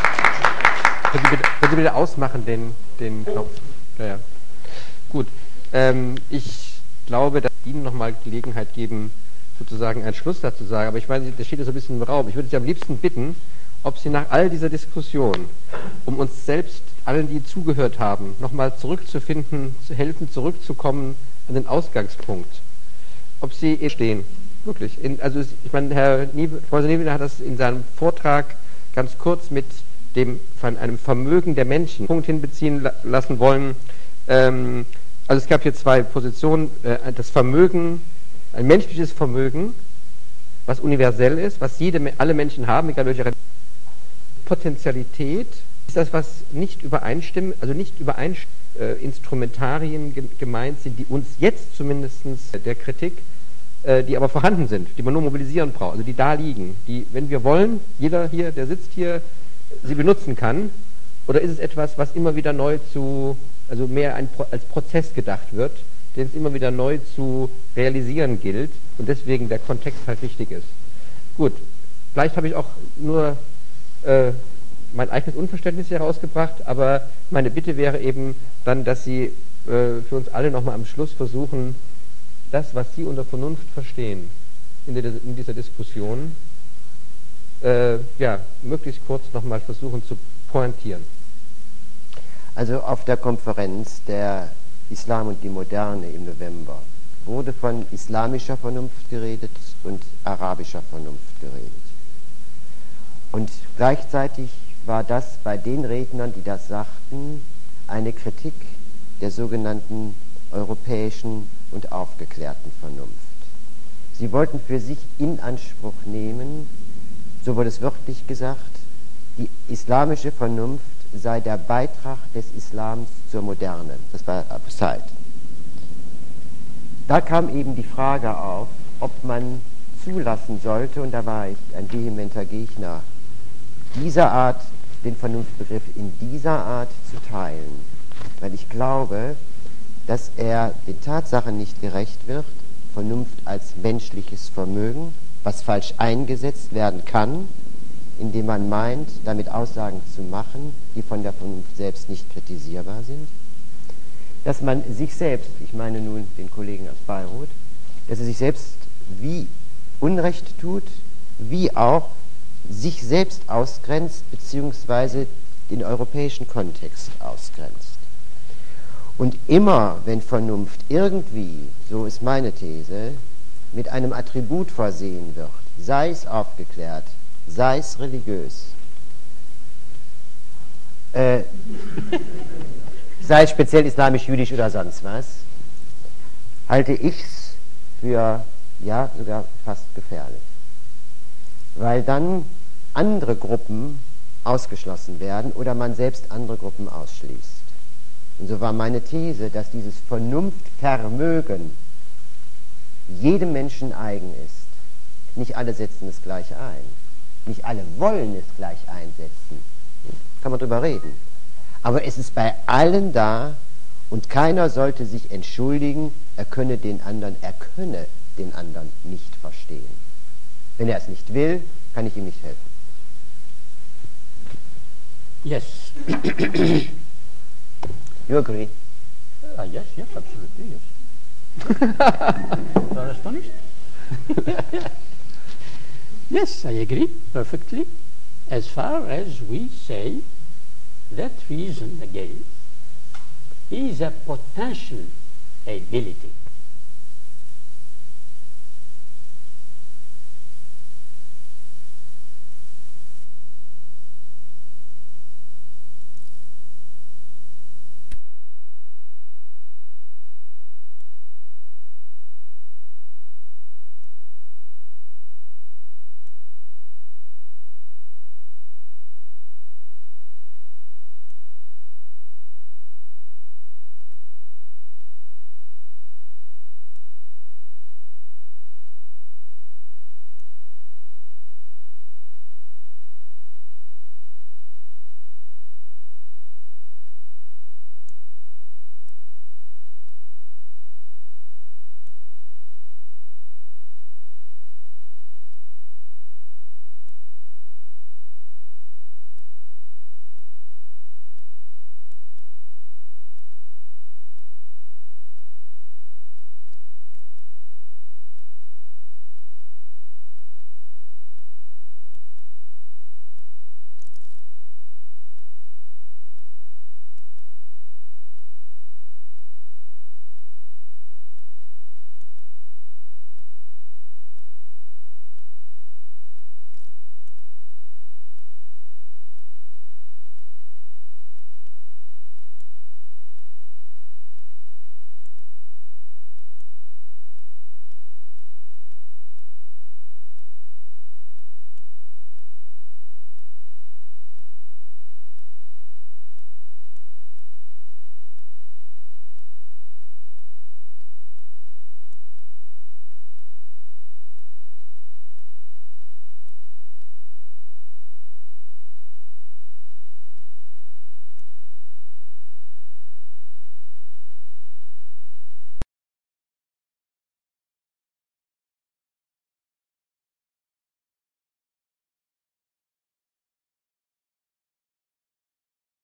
Können Sie bitte ausmachen, den Knopf? Ja. Gut. Ich glaube, dass Ihnen nochmal Gelegenheit geben, sozusagen einen Schluss dazu zu sagen, aber ich meine, das steht ja so ein bisschen im Raum. Ich würde Sie am liebsten bitten, ob Sie nach all dieser Diskussion, um uns selbst, allen, die zugehört haben, nochmal zurückzufinden, zu helfen, zurückzukommen an den Ausgangspunkt, ob Sie stehen, wirklich. Also ich meine, Professor Niebühner hat das in seinem Vortrag ganz kurz mit dem von einem Vermögen der Menschen Punkt hinbeziehen lassen wollen. Also es gab hier zwei Positionen, das Vermögen, ein menschliches Vermögen, was universell ist, was alle Menschen haben, egal welche Potentialität, ist das, was nicht übereinstimmt, also nicht Instrumentarien gemeint sind, die uns jetzt zumindest der Kritik, die aber vorhanden sind, die man nur mobilisieren braucht, also die da liegen, die, wenn wir wollen, jeder hier, der sitzt hier, sie benutzen kann, oder ist es etwas, was immer wieder neu also mehr als Prozess gedacht wird, den es immer wieder neu zu realisieren gilt und deswegen der Kontext halt wichtig ist. Gut, vielleicht habe ich auch nur mein eigenes Unverständnis herausgebracht, aber meine Bitte wäre eben dann, dass Sie für uns alle nochmal am Schluss versuchen, das, was Sie unter Vernunft verstehen in dieser Diskussion, möglichst kurz nochmal versuchen zu pointieren. Also auf der Konferenz der Islam und die Moderne im November wurde von islamischer Vernunft geredet und arabischer Vernunft geredet. Und gleichzeitig war das bei den Rednern, die das sagten, eine Kritik der sogenannten europäischen und aufgeklärten Vernunft. Sie wollten für sich in Anspruch nehmen, so wurde es wörtlich gesagt, die islamische Vernunft sei der Beitrag des Islams zur Moderne. Das war Abside. Da kam eben die Frage auf, ob man zulassen sollte, und da war ich ein vehementer Gegner, dieser Art, den Vernunftbegriff in dieser Art zu teilen. Weil ich glaube, dass er den Tatsachen nicht gerecht wird, Vernunft als menschliches Vermögen, was falsch eingesetzt werden kann, indem man meint, damit Aussagen zu machen, die von der Vernunft selbst nicht kritisierbar sind, dass man sich selbst, ich meine nun den Kollegen aus Beirut, dass er sich selbst wie Unrecht tut, wie auch sich selbst ausgrenzt, beziehungsweise den europäischen Kontext ausgrenzt. Und immer, wenn Vernunft irgendwie, so ist meine These, mit einem Attribut versehen wird, sei es aufgeklärt, sei es religiös, sei es speziell islamisch, jüdisch oder sonst was, halte ich es für, ja, sogar fast gefährlich. Weil dann andere Gruppen ausgeschlossen werden oder man selbst andere Gruppen ausschließt. Und so war meine These, dass dieses Vernunftvermögen jedem Menschen eigen ist. Nicht alle setzen es gleich ein. Nicht alle wollen es gleich einsetzen. kann man drüber reden. Aber es ist bei allen da und keiner sollte sich entschuldigen, er könne den anderen nicht verstehen. Wenn er es nicht will, kann ich ihm nicht helfen. Yes. You agree? Yes, absolutely, yes. You are astonished? Yes, I agree perfectly. As far as we say that reason again is a potential ability.